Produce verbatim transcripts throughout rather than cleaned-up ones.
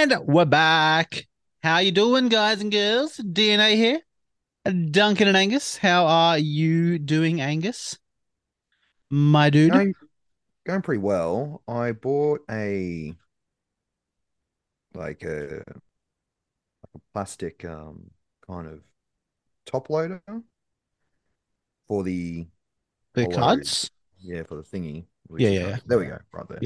And we're back. How you doing, guys and girls? D N A here. Duncan and Angus. How are you doing, Angus? My dude. Going going pretty well. I bought a like a plastic um kind of top loader for the The hollow, cards? yeah, for the thingy Yeah, release yeah, yeah. card. There we go, right there. Yeah.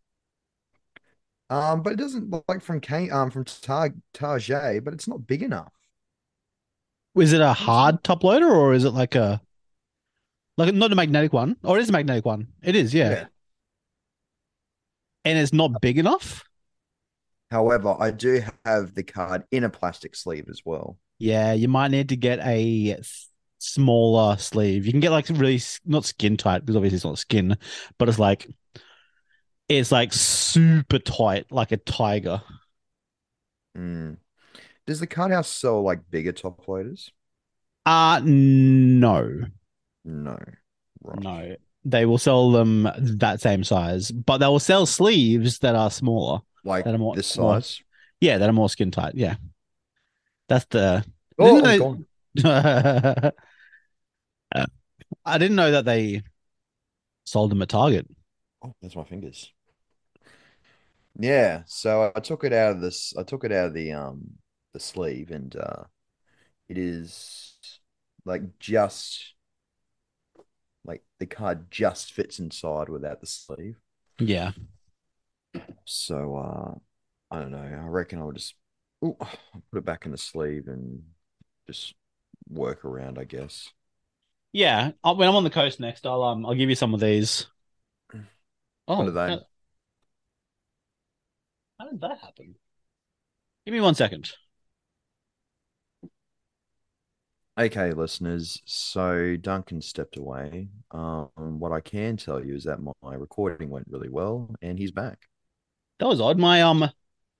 Um, but it doesn't look like from K um from Tar Target, but it's not big enough. Is it a What's it? hard top loader or is it like a like not a magnetic one? Or it is a magnetic one. It is, yeah. Yeah. And it's not big enough? However, I do have the card in a plastic sleeve as well. Yeah, you might need to get a s- smaller sleeve. You can get like really s- not skin tight because obviously it's not skin, but it's like it's like super tight, like a tiger. Mm. Does the card house sell like bigger top loaders? Uh no. No. Right. No. They will sell them that same size, but they will sell sleeves that are smaller, Like that are more this more size? yeah, that are more skin tight. Yeah. That's the I Oh, didn't I'm gone. know I didn't know that they sold them at Target. Oh, that's my fingers. Yeah, so I took it out of this. I took it out of the um the sleeve, and uh it is like just like the card just fits inside without the sleeve. Yeah. So uh I don't know. I reckon I'll just ooh, I'll put it back in the sleeve and just work around, I guess. Yeah. Uh, When I'm on the coast next, I'll um I'll give you some of these. What are Oh, they? how, how did that happen? Give me one second. Okay, listeners. So Duncan stepped away. Um, what I can tell you is that my recording went really well, and he's back. That was odd. My um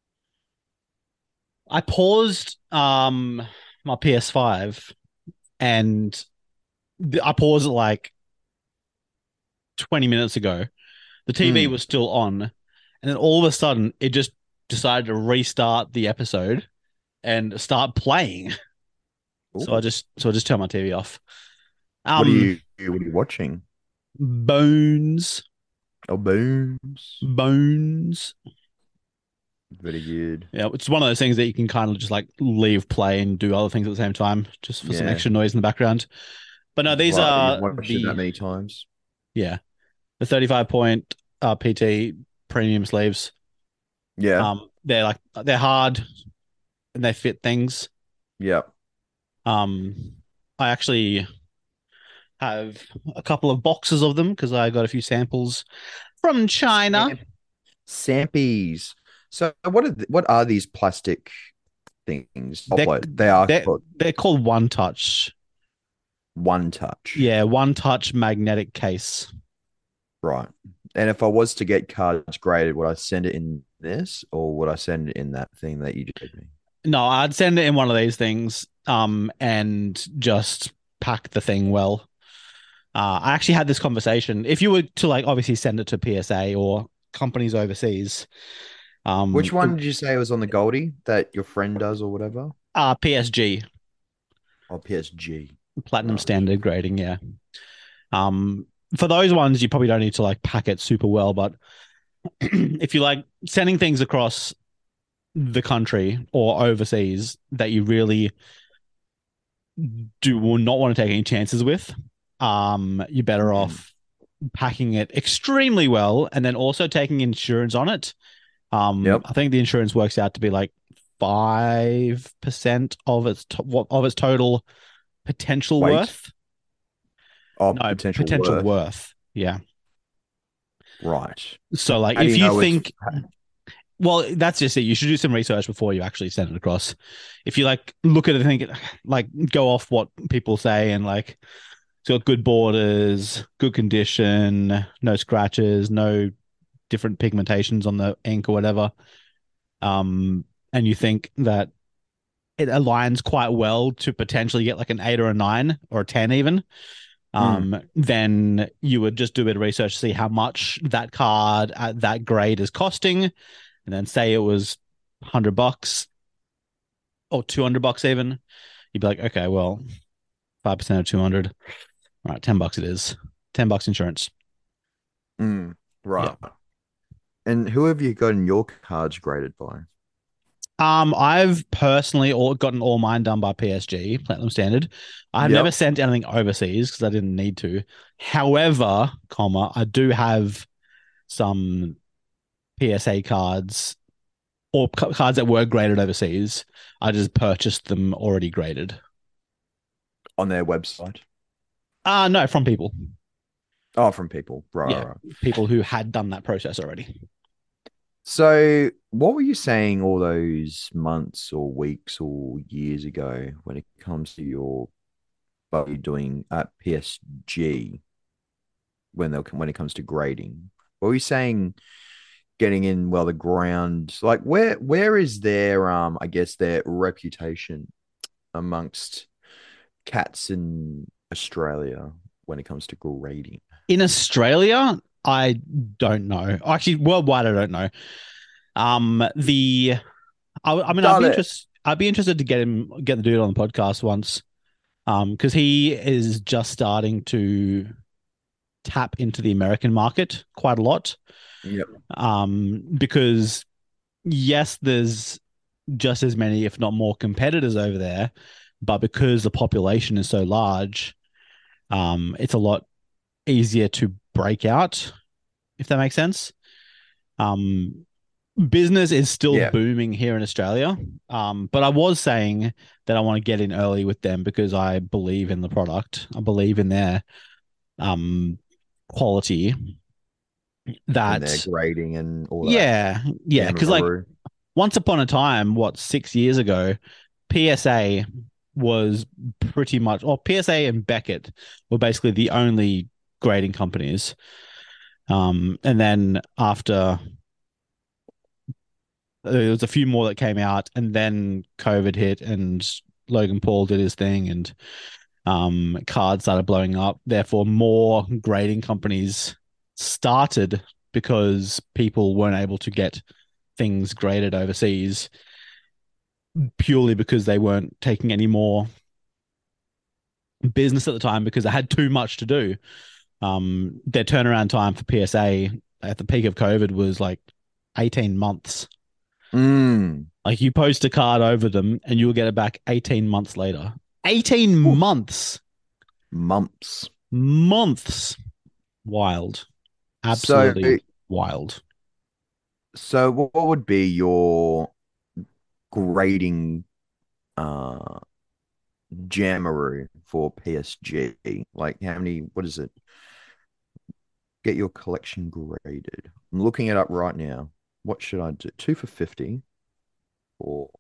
I paused um my P S five and I paused it like twenty minutes ago. The T V Mm. was still on, and then all of a sudden it just decided to restart the episode and start playing. So I Ooh. just so I just turned my T V off. What are Um you what are you watching? Bones. Oh, Bones. Bones. Very good. Yeah, it's one of those things that you can kind of just like leave play and do other things at the same time, just for some Yeah. extra noise in the background. But no, these Right. You've are watched it that the many times. yeah, the thirty-five point uh, P T premium sleeves. Yeah. Um, they're like they're hard and they fit things. Yeah. Um, I actually have a couple of boxes of them because I got a few samples from China. Samp Sampies. So what are th- what are these plastic things? They're Upload. They are they're called they're called One Touch. One Touch. Yeah, One Touch magnetic case. Right. And if I was to get cards graded, would I send it in this or would I send it in that thing that you gave me? No, I'd send it in one of these things, um, and just pack the thing well. Uh, I actually had this conversation. If you were to like obviously send it to P S A or companies overseas, um, Which one did you say was on the Goldie that your friend does or whatever? uh, P S G, Oh, P S G. platinum Right. standard grading, yeah. Um, for those ones, you probably don't need to like pack it super well, but if you like sending things across the country or overseas that you really do will not want to take any chances with, um, you're better Mm. off packing it extremely well and then also taking insurance on it. Um, Yep. I think the insurance works out to be like five percent of its to- of its total potential Weight. worth. Oh, No, potential potential worth. worth. Yeah. Right. So like How do if you you know it's think well, that's just it. You should do some research before you actually send it across. If you like look at it and think like go off what people say and like it's got good borders, good condition, no scratches, no different pigmentations on the ink or whatever. Um, and you think that it aligns quite well to potentially get like an eight or a nine or a ten even, mm, um, then you would just do a bit of research to see how much that card at that grade is costing, and then say it was. hundred bucks or two hundred bucks even, you'd be like, okay, well, five percent of two hundred. All right, ten bucks it is. ten bucks insurance. Mm, Yeah. right. And who have you gotten your cards graded by? Um, I've personally all gotten all mine done by P S G, Platinum Standard. I've never Yep. sent anything overseas because I didn't need to. However, comma, I do have some P S A cards or c- cards that were graded overseas. I just purchased them already graded. On their website. Uh no, from people. Oh, from people. Right, Yeah, right, right. people who had done that process already. So, what were you saying all those months or weeks or years ago when it comes to your what you're doing at P S G when they when it comes to grading? What were you saying getting in well the ground like where where is their um I guess their reputation amongst cats in Australia when it comes to grading? In Australia, I don't know. Actually, worldwide, I don't know. Um, the I, I mean, I'd Got be it. interested. I'd be interested to get him, get the dude on the podcast once, um, because he is just starting to tap into the American market quite a lot. Yep. Um, because yes, there's just as many, if not more, competitors over there, but because the population is so large, um, it's a lot easier to break out, if that makes sense. Um, Business is still Yeah. booming here in Australia. Um, but I was saying that I want to get in early with them because I believe in the product. I believe in their um quality. And their That grading and all that yeah, yeah. Because like gamaroo. once upon a time, what six years ago, P S A was pretty much, or P S A and Beckett were basically the only grading companies. Um, and then after there was a few more that came out, and then COVID hit, and Logan Paul did his thing, and um, cards started blowing up. Therefore, more grading companies started because people weren't able to get things graded overseas purely because they weren't taking any more business at the time because they had too much to do. Um, their turnaround time for P S A at the peak of COVID was like eighteen months. Mm. Like you post a card over them and you'll get it back eighteen months later. eighteen Oof. months. Mumps. Months. Wild. So, Absolutely wild. so what would be your grading uh Jamaroo for P S G? Like how many, what is it? Get your collection graded. I'm looking it up right now. What should I do? Two for fifty? Or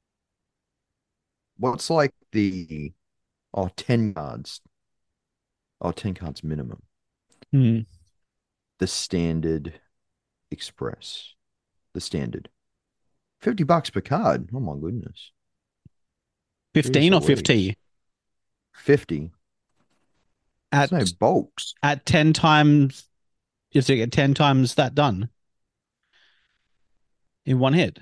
what's like the, oh, ten cards. Oh, ten cards minimum. Hmm. The standard express. The standard. fifty bucks per card. Oh my goodness. Jeez fifteen or Louise. fifty fifty. There's no at bulks. at ten times you have to get ten times that done in one hit.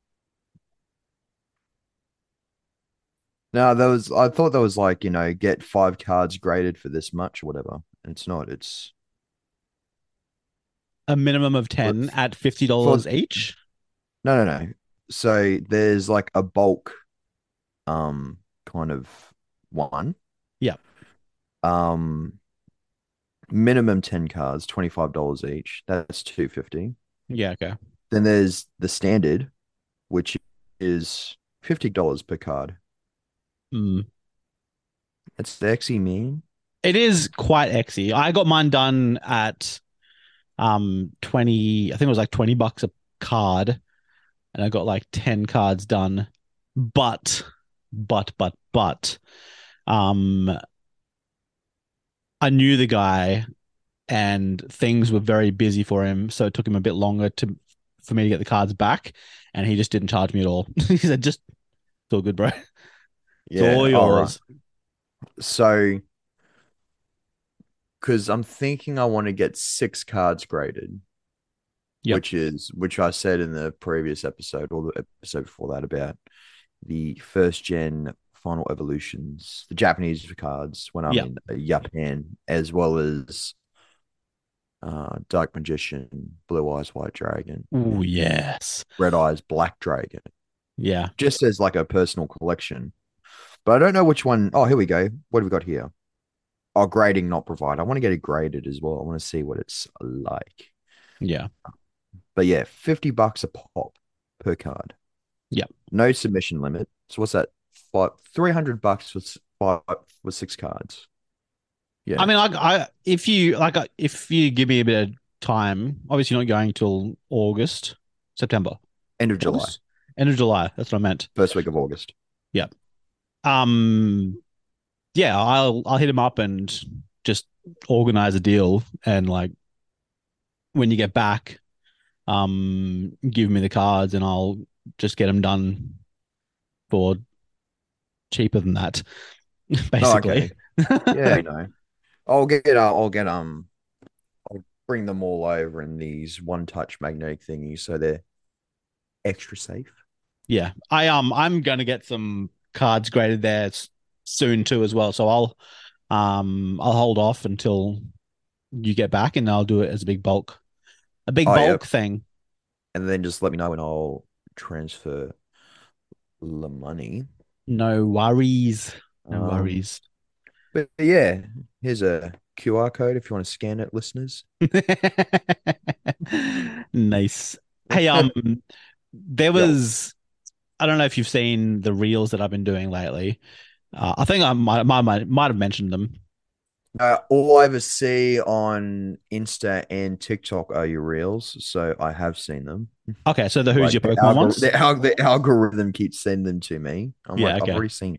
No, there was, I thought there was like, you know, get five cards graded for this much or whatever. And it's not. It's A minimum of for, ten at fifty for dollars each. no, no, no. So there's like a bulk um kind of one. Yeah. Um minimum ten cards, twenty-five dollars each. That's two fifty. Yeah, okay. Then there's the standard, which is fifty dollars per card. Mm. It's sexy, man. It is quite exy. I got mine done at um twenty, I think it was like twenty bucks a card, and I got like ten cards done. But but but but um I knew the guy and things were very busy for him, so it took him a bit longer to for me to get the cards back, and he just didn't charge me at all. He said, "Just it's all good, bro. It's Yeah. all All right. yours." So because I'm thinking I want to get six cards graded. Yep. which is which I said in the previous episode or the episode before that about the first gen Final Evolutions, the Japanese cards when I'm Yep. in Japan, as well as uh, Dark Magician, Blue Eyes White Dragon, Oh and yes. Red Eyes Black Dragon, Yeah. just as like a personal collection. But I don't know which one. Oh, here we go. What have we got here? Oh, grading not provided. I want to get it graded as well. I want to see what it's like. Yeah. But yeah, fifty bucks a pop per card. Yep. No submission limit. So what's that? Five, three hundred bucks with five with six cards. I Yeah, mean, like, I if you like, uh, if you give me a bit of time, obviously not going till August, September, end of July, August, end of July. That's what I meant. first week of August. Yeah. Um. Yeah, I'll I'll hit him up and just organize a deal, and like when you get back, um, give me the cards, and I'll just get them done for cheaper than that, Oh, basically. okay. Yeah, you know, I'll get uh, I'll get um I'll bring them all over in these one touch magnetic thingies so they're extra safe. Yeah, I um I'm gonna get some cards graded there s- soon too as well. So I'll um I'll hold off until you get back, and I'll do it as a big bulk, a big Oh yeah, bulk thing. and then just let me know and I'll transfer the money. No worries, no Um, worries. but yeah, here's a Q R code if you want to scan it, listeners. Nice. Hey, um, there Yo, was I don't know if you've seen the reels that I've been doing lately. Uh, I think I might might might might have mentioned them. uh, all I ever see on Insta and TikTok are your reels, so I have seen them. Okay, so the Who's Like Your the Pokemon algor ones? the, al- the algorithm keeps sending them to me. I'm Yeah, like, I've okay. already seen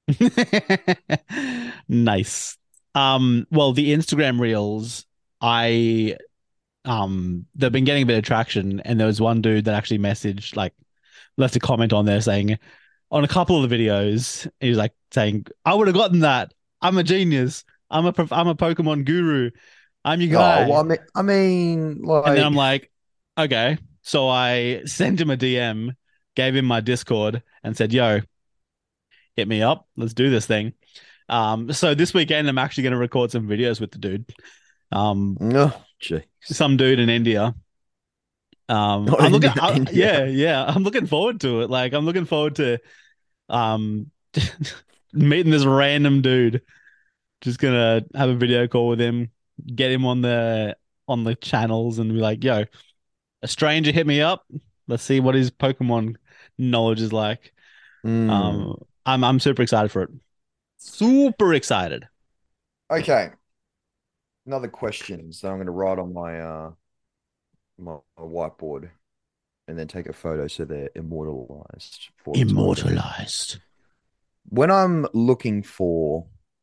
Nice. Um, well, the Instagram reels, I um they've been getting a bit of traction, and there was one dude that actually messaged, like, left a comment on there saying, on a couple of the videos, he was like saying, I would have gotten that. I'm a genius. I'm a prof- I'm a Pokemon guru. I'm your it. Oh, well, guy. I mean, I mean, And then I'm like, like, okay. So I sent him a D M, gave him my Discord, and said, yo, hit me up. Let's do this thing. Um, so this weekend I'm actually going to record some videos with the dude. Um, oh, jeez. some dude in India. Um, Not I'm looking, India, I, yeah, India. yeah, I'm looking forward to it. Like, I'm looking forward to um meeting this random dude. Just gonna have a video call with him, get him on the on the channels, and be like, "Yo, a stranger hit me up. Let's see what his Pokemon knowledge is like." Mm. Um, I'm I'm super excited for it. Super excited. Okay. Another question. So I'm going to write on my uh my, my whiteboard and then take a photo so they're immortalized for the time being. Immortalized. When I'm looking for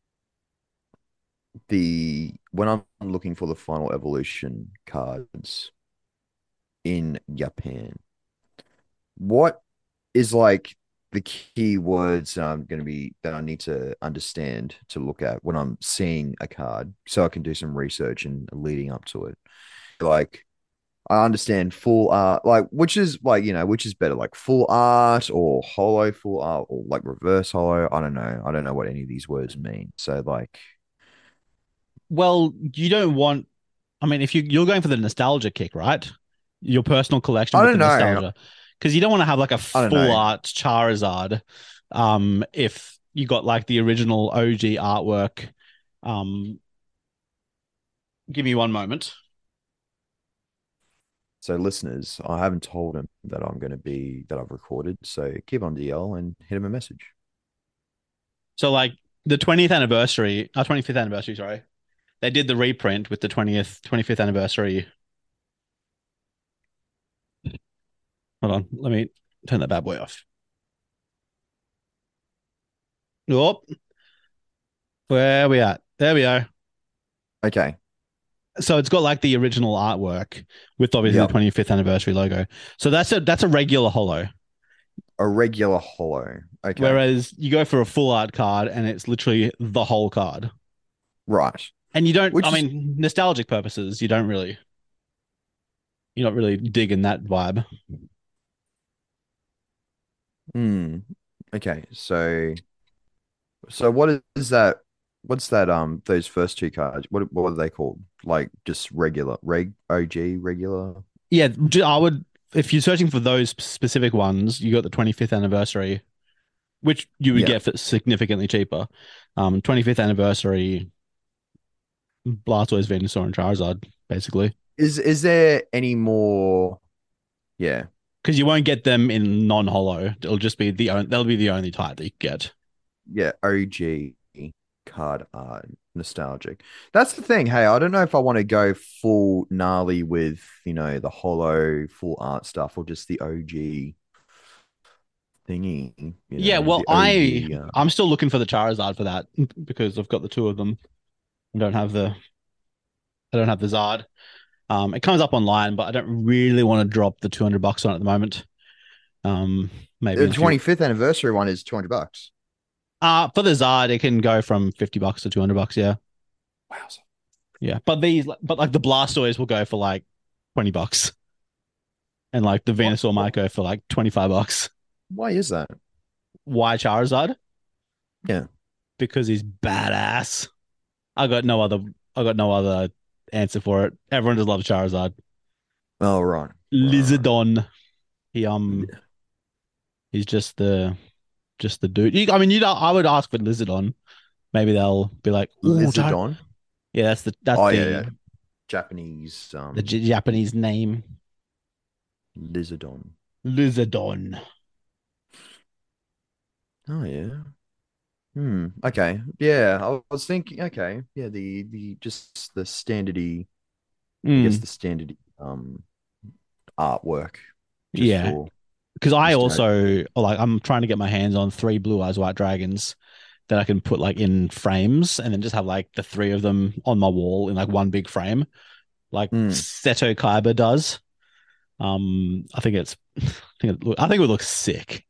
the when I'm looking for the final evolution cards in Japan, what is like the key words I'm going to be that I need to understand to look at when I'm seeing a card so I can do some research and leading up to it. Like I understand full art, like which is like, you know, which is better, like full art or hollow full art or like reverse hollow. I don't know. I don't know what any of these words mean. So like Well, you don't want. I mean, if you you're going for the nostalgia kick, right? Your personal collection I with the don't know. nostalgia, because you don't want to have like a I don't full know. art Charizard. Um, if you got like the original O G artwork. Um, give me one moment. So listeners, I haven't told him that I'm going to be that I've recorded. So keep on D L and hit him a message. So like the twentieth anniversary, our twenty-fifth anniversary, sorry. They did the reprint with the twentieth, twenty-fifth anniversary. Hold on, let me turn that bad boy off. Oh, where are we at? There we are. Okay. So it's got like the original artwork with obviously the Yep. twenty-fifth anniversary logo. So that's a that's a regular holo. A regular hollow. Okay. Whereas you go for a full art card and it's literally the whole card. Right. And you don't, I Which is mean, nostalgic purposes, you don't really. You're not really digging that vibe. Hmm. Okay, so so what is that? What's that? Um, those first two cards. What what are they called? Like just regular, reg, O G, regular. Yeah, I would. If you're searching for those specific ones, you got the twenty-fifth anniversary, which you would Yeah. get for significantly cheaper. Um, twenty-fifth anniversary Blastoise, Venusaur, and Charizard, basically, Is is there any more? Yeah. because you won't get them in non-holo. It'll just be the only, they'll be the only type that you get. Yeah, O G card art, nostalgic. That's the thing. Hey, I don't know if I want to go full gnarly with, you know, the hollow full art stuff or just the O G thingy, you Yeah, know, well, the I O G. Uh, I'm still looking for the Charizard for that because I've got the two of them. I don't have the I don't have the Zard. Um, it comes up online, but I don't really want to drop the two hundred bucks on it at the moment. Um, maybe the in a few. twenty-fifth anniversary one is two hundred bucks. Uh, for the Zard, it can go from fifty bucks to two hundred bucks. Yeah. Wow. Yeah. But these, but like the Blastoise will go for like twenty bucks. And like the What, Venusaur what, might go for like twenty-five bucks. why is that? Why Charizard? Yeah. Because he's badass. I got no other, I got no other answer for it. Everyone just loves Charizard. Oh, right. Right, Lizardon. He, um, right. he's just the, just the dude. You, I mean, you know, I would ask for Lizardon. Maybe they'll be like, oh, Char-. Lizardon. Yeah, that's the, that's Oh, yeah, the, yeah. Japanese the um J- Japanese name. Lizardon. Lizardon. Oh, yeah. Hmm. Okay. Yeah. I was thinking. Okay. Yeah. The the just the standardy. I guess Mm, the standard um artwork, just yeah. for Because I just to have. also like I'm trying to get my hands on three blue eyes white dragons that I can put like in frames and then just have like the three of them on my wall in like one big frame, like Hmm. Seto Kaiba does. Um, I think it's, I think it, I think it would look sick.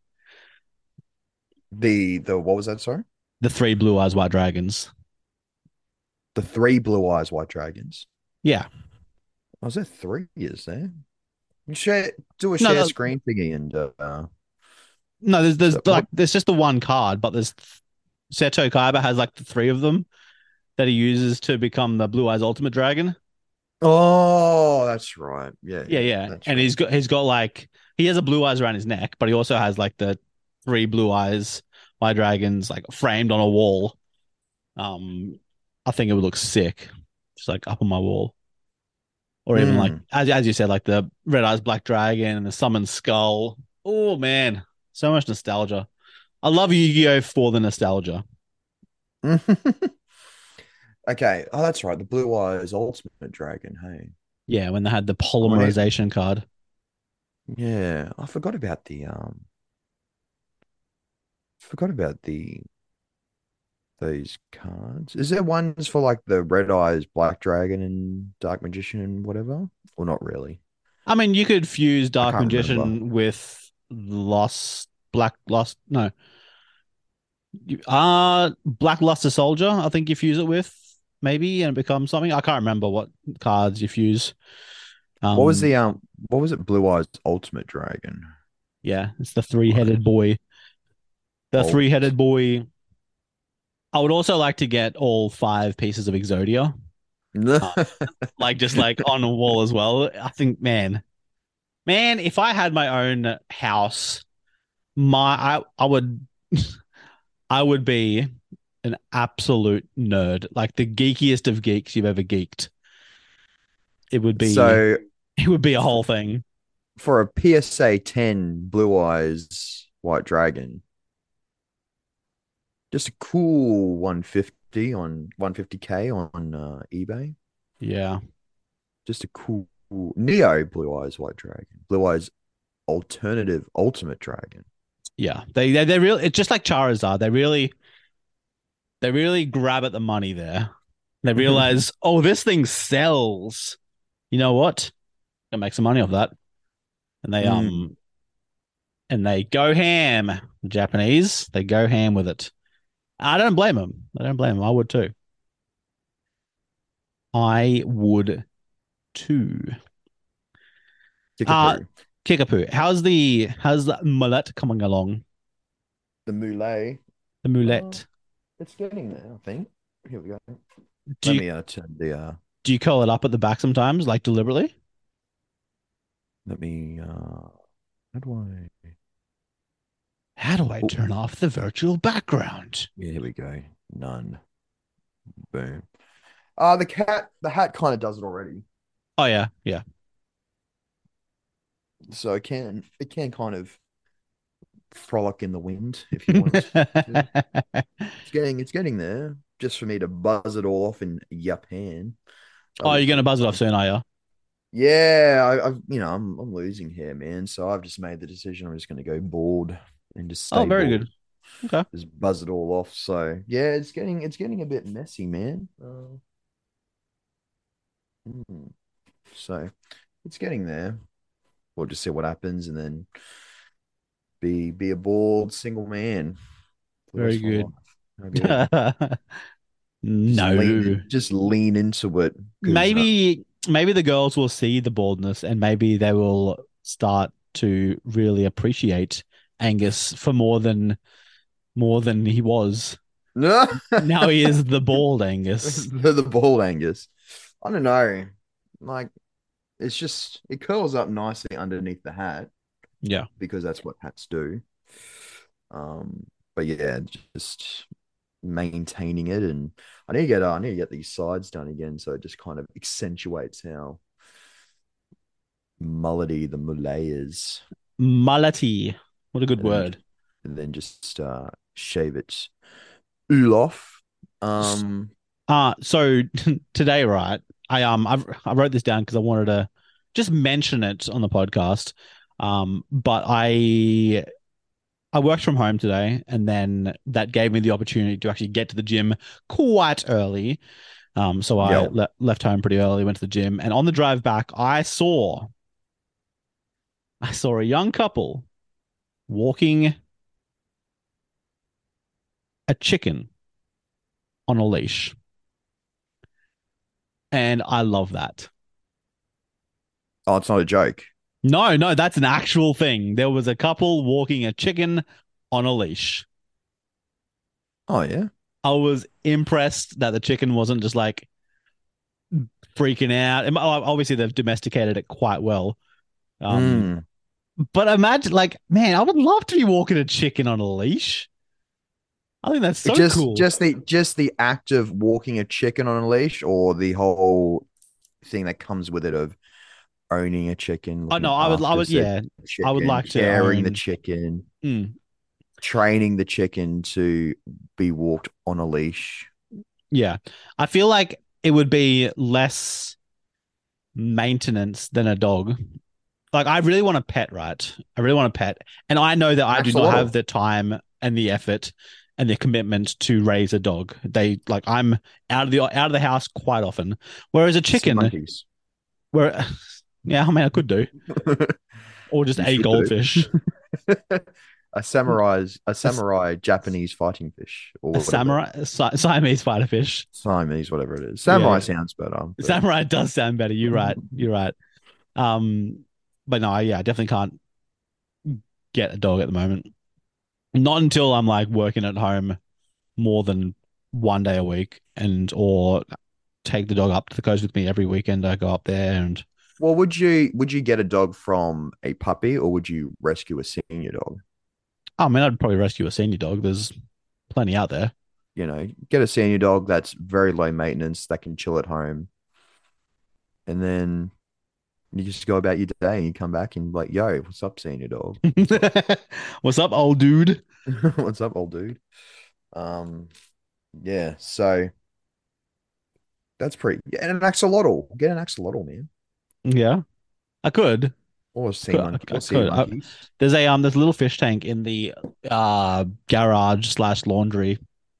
The the what was that? Sorry. The three blue eyes white dragons. The three blue eyes white dragons. Yeah. Oh, is there three? Is there? Share do a No, share no, screen thingy and uh no. There's there's so like what? there's just the one card, but there's Seto Kaiba has like the three of them that he uses to become the blue eyes ultimate dragon. Oh, that's right. Yeah, Yeah, yeah, yeah. that's And right. he's got he's got like he has a blue eyes around his neck, but he also has like the three blue eyes white dragons like framed on a wall. Um, I think it would look sick, just like up on my wall, or even like Hmm. as as you said, like the red eyes black dragon and the summon skull. Oh man, so much nostalgia. I love Yu-Gi-Oh for the nostalgia. Okay. Oh, that's right. The blue eyes ultimate dragon. Hey. Yeah, when they had the I polymerization card. yeah, I forgot about the um forgot about the those cards. Is there ones for like the red eyes black dragon and dark magician and whatever? Or not really? I mean, you could fuse I Dark can't remember. Magician with Lost Black Lost. No, You- Uh Black Luster Soldier, I think you fuse it with, maybe, and it becomes something. I can't remember what cards you fuse. What was Um, the um what was it? Blue eyes ultimate dragon. yeah, it's the Blue three-headed eyes boy. The ult. three-headed boy. I would also like to get all five pieces of Exodia. Uh, like just like on a wall as well. I think, man, man, if I had my own house, my I I would I would be an absolute nerd, like the geekiest of geeks you've ever geeked. It would be So it would be a for, whole thing. for a P S A ten blue eyes white dragon, just a cool one fifty on one fifty k on uh, eBay. Yeah. Just a cool Neo blue eyes white dragon. Blue eyes alternative ultimate dragon. Yeah. They they they really it's just like Charizard. They really they really grab at the money there. They realize, oh, this thing sells. You know what? Gonna make some money off that. And they Mm. um and they go ham. Japanese, they go ham with it. I don't blame them. I don't blame them. I would too. I would too. Uh Kickapoo. Kickapoo. How's the how's the mullet coming along? The Moulet. The Uh, mullet. it's getting there, I think. Here we go. Do Let you me uh, turn the uh do you curl it up at the back sometimes, like deliberately? let me uh how do I How do I oh turn off the virtual background? yeah, here we go. None. Boom. Uh the cat the hat kind of does it already. Oh yeah, yeah. So it can it can kind of frolic in the wind if you want to. It's getting it's getting there. Just for me to buzz it all off in Japan. That'll Oh, be you're gonna pretty buzz it off cool. soon, are you? Yeah, I, I've you know I'm I'm losing here, man. So I've just made the decision. I'm just going to go bored and just Oh, stay very bored, good. Okay. just buzz it all off. So yeah, it's getting it's getting a bit messy, man. Uh, mm. So it's getting there. We'll just see what happens, and then be be a bored single man for the Very rest of my good. life. How good. Just lean No. in, just lean into it because uh, Maybe maybe the girls will see the baldness and maybe they will start to really appreciate Angus for more than more than he was. no, Now he is the bald Angus. the, the bald Angus. I don't know. Like it's just it curls up nicely underneath the hat Yeah. because that's what hats do. Um, but yeah, just maintaining it, and I need to get uh, I need to get these sides done again, so it just kind of accentuates how mullety the mullet is, Mullety. What a good and then word. and then just uh, shave it all off. Um, Uh so today, right? I um I've, I wrote this down because I wanted to just mention it on the podcast. Um, but I I worked from home today, and then that gave me the opportunity to actually get to the gym quite early. Um, so I yo, le- left home pretty early, went to the gym, and on the drive back, I saw I saw a young couple walking a chicken on a leash, and I love that. oh, it's not a joke. No, no, that's an actual thing. There was a couple walking a chicken on a leash. Oh yeah. I was impressed that the chicken wasn't just like freaking out. And obviously, they've domesticated it quite well. Um, Mm. but imagine, like, man, I would love to be walking a chicken on a leash. I think that's It so just cool. just the just the act of walking a chicken on a leash, or the whole thing that comes with it of owning a chicken, Oh looking no, I would, I after would, said yeah, I would chicken, like to caring the own. chicken, Mm, training the chicken to be walked on a leash. yeah, I feel like it would be less maintenance than a dog. Like, I really want a pet, right? I really want a pet, and I know that I do not have Axolotl, the time and the effort and the commitment to raise a dog. They like I'm out of the out of the house quite often, whereas a sea chicken, monkeys. where yeah, I mean, I could do, or just You a should do. goldfish, A samurai's a samurai Japanese fighting fish a or whatever. samurai, a Si- Siamese fighter fish. Siamese, whatever it is. Yeah, Samurai yeah. sounds better, but Samurai does sound better. You're right. You're right. Um, but no, yeah, I definitely can't get a dog at the moment. Not until I'm like working at home more than one day a week, and or take the dog up to the coast with me every weekend. I go up there and well, would you would you get a dog from a puppy or would you rescue a senior dog? I mean, I'd probably rescue a senior dog. There's plenty out there. You know, get a senior dog that's very low maintenance that can chill at home, and then you just go about your day and you come back and be like, yo, what's up, senior dog? What's up, old dude? What's up, old dude? Um, yeah, so that's pretty. Yeah, and an axolotl. Get an axolotl, man, Yeah, I could. or a I sea could. monkey, I or sea could. I, monkeys. there's a um, there's a little fish tank in the uh garage slash laundry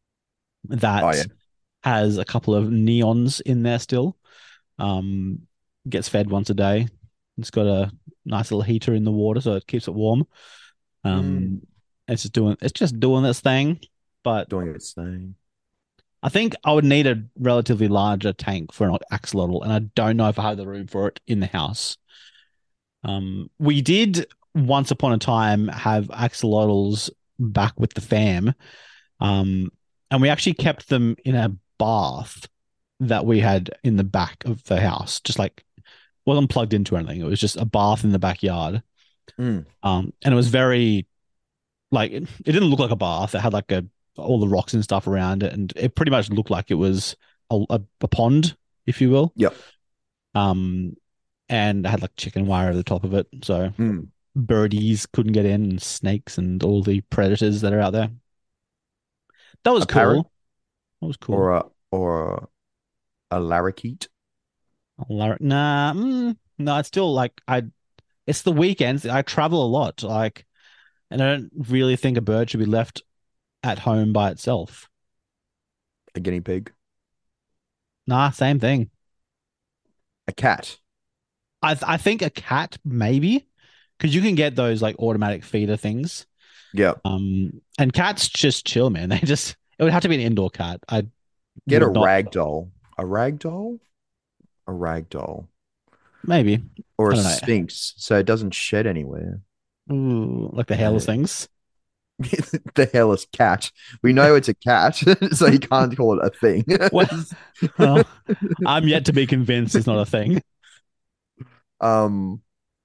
Oh yeah. that has a couple of neons in there still. Um, gets fed once a day. It's got a nice little heater in the water, so it keeps it warm. Mm, Um, it's just doing it's just doing this thing. But doing its thing. I think I would need a relatively larger tank for an axolotl, and I don't know if I have the room for it in the house. Um, we did once upon a time have axolotls back with the fam, um, and we actually kept them in a bath that we had in the back of the house, just like wasn't plugged into anything. It was just a bath in the backyard. Mm. Um, and it was very like it, it didn't look like a bath. It had like a all the rocks and stuff around it, and it pretty much looked like it was a, a, a pond, if you will. Yep. Um, and I had like chicken wire over the top of it, so Mm. birdies couldn't get in, and snakes and all the predators that are out there. That was A parrot cool. That was cool. or a or a, a larakeet. Lar- Nah, mm, no, it's still like I. It's the weekends. I travel a lot, like, and I don't really think a bird should be left at home by itself. A guinea pig. Nah, same thing. A cat. I I think a cat maybe because you can get those like automatic feeder things. Yep. Um, and cats just chill, man. They just it would have to be an indoor cat. I Get a would not rag doll. A rag doll? A rag doll. maybe Or I a don't know. sphinx so it doesn't shed anywhere. Ooh, like the And hairless it, things. the hairless cat. We know it's a cat, so you can't call it a thing. Well, well, I'm yet to be convinced it's not a thing. um,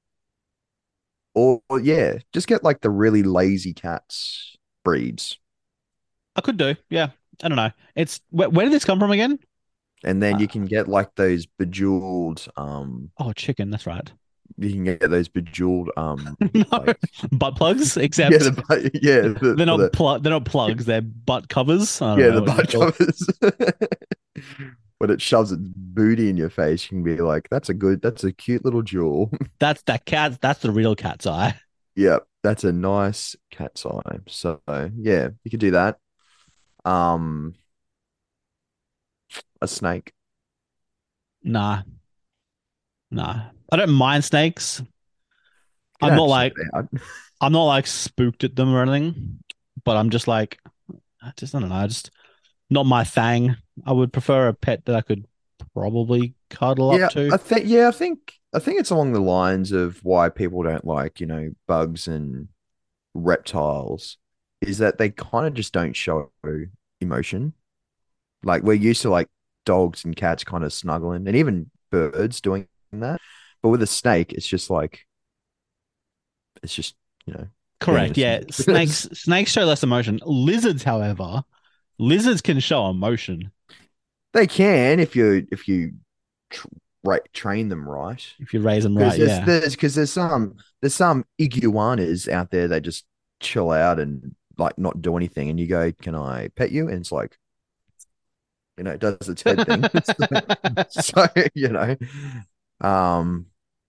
or yeah, just get like the really lazy cats breeds, I could do, yeah. I don't know. It's where, where did this come from again? and then Uh, you can get like those bejeweled. Um, oh, chicken. That's right. you can get those bejeweled. Um, No, like butt plugs. yeah, Except the yeah the they're for not the plug. They're not plugs. They're butt covers. I don't yeah know the what you butt call. covers. When it shoves its booty in your face, you can be like, "That's a good, that's a cute little jewel." That's that cat. That's the real cat's eye. Yep, that's a nice cat's eye. So yeah, you could do that. Um, a snake. Nah, nah. I don't mind snakes. You I'm don't not have to like say that. I'm not like spooked at them or anything. But I'm just like I just I don't know. I just not my thing. I would prefer a pet that I could probably cuddle up Yeah, to. I think yeah, I think I think it's along the lines of why people don't like, you know, bugs and reptiles is that they kind of just don't show emotion. Like we're used to like dogs and cats kind of snuggling and even birds doing that. But with a snake, it's just like it's just, you know, being a Correct. Yeah. snake. Snakes snakes show less emotion. Lizards, however, lizards can show emotion They can if you if you tr right train them right. if you raise them Because right. there's Yeah. there's because there's some there's some iguanas out there that just chill out and like not do anything, and you go, "Can I pet you?" And it's like, you know, it does its head thing. So you know, um,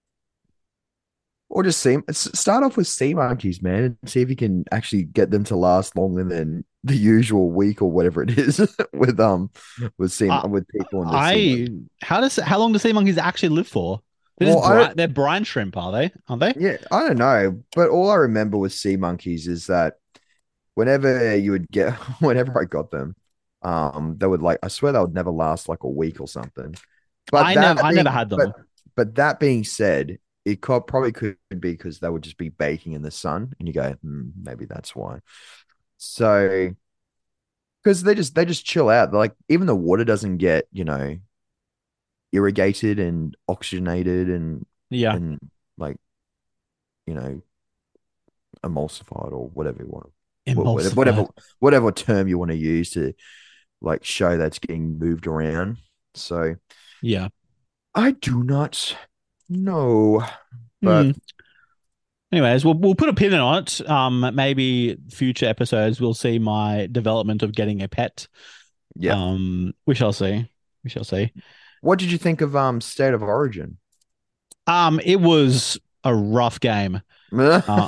or just see start off with sea monkeys, man, and see if you can actually get them to last longer than the usual week or whatever it is with um with sea Uh, with people and the sea I monkeys. how does how long do sea monkeys actually live for? They're just Well, I don't. brine. They're brine shrimp, are they? Aren't they? Yeah, I don't know, but all I remember with sea monkeys is that whenever you would get, whenever I got them, um, they would like, I swear they would never last like a week or something. But I never that I never being, had but them. but that being said, it could, probably could be because they would just be baking in the sun, and you go, hmm, maybe that's why. So because they just they just chill out. Like even the water doesn't get, you know, irrigated and oxygenated and Yeah. and like, you know, emulsified or whatever you want, whatever whatever Emulsified. whatever term you want to use to like show that's getting moved around. So Yeah. I do not know, Hmm. but Anyways, we'll we'll put a pin on it. Um, maybe future episodes we'll see my development of getting a pet. yeah. Um, we shall see. We shall see. What did you think of um State of Origin? Um, it was a rough game. Uh,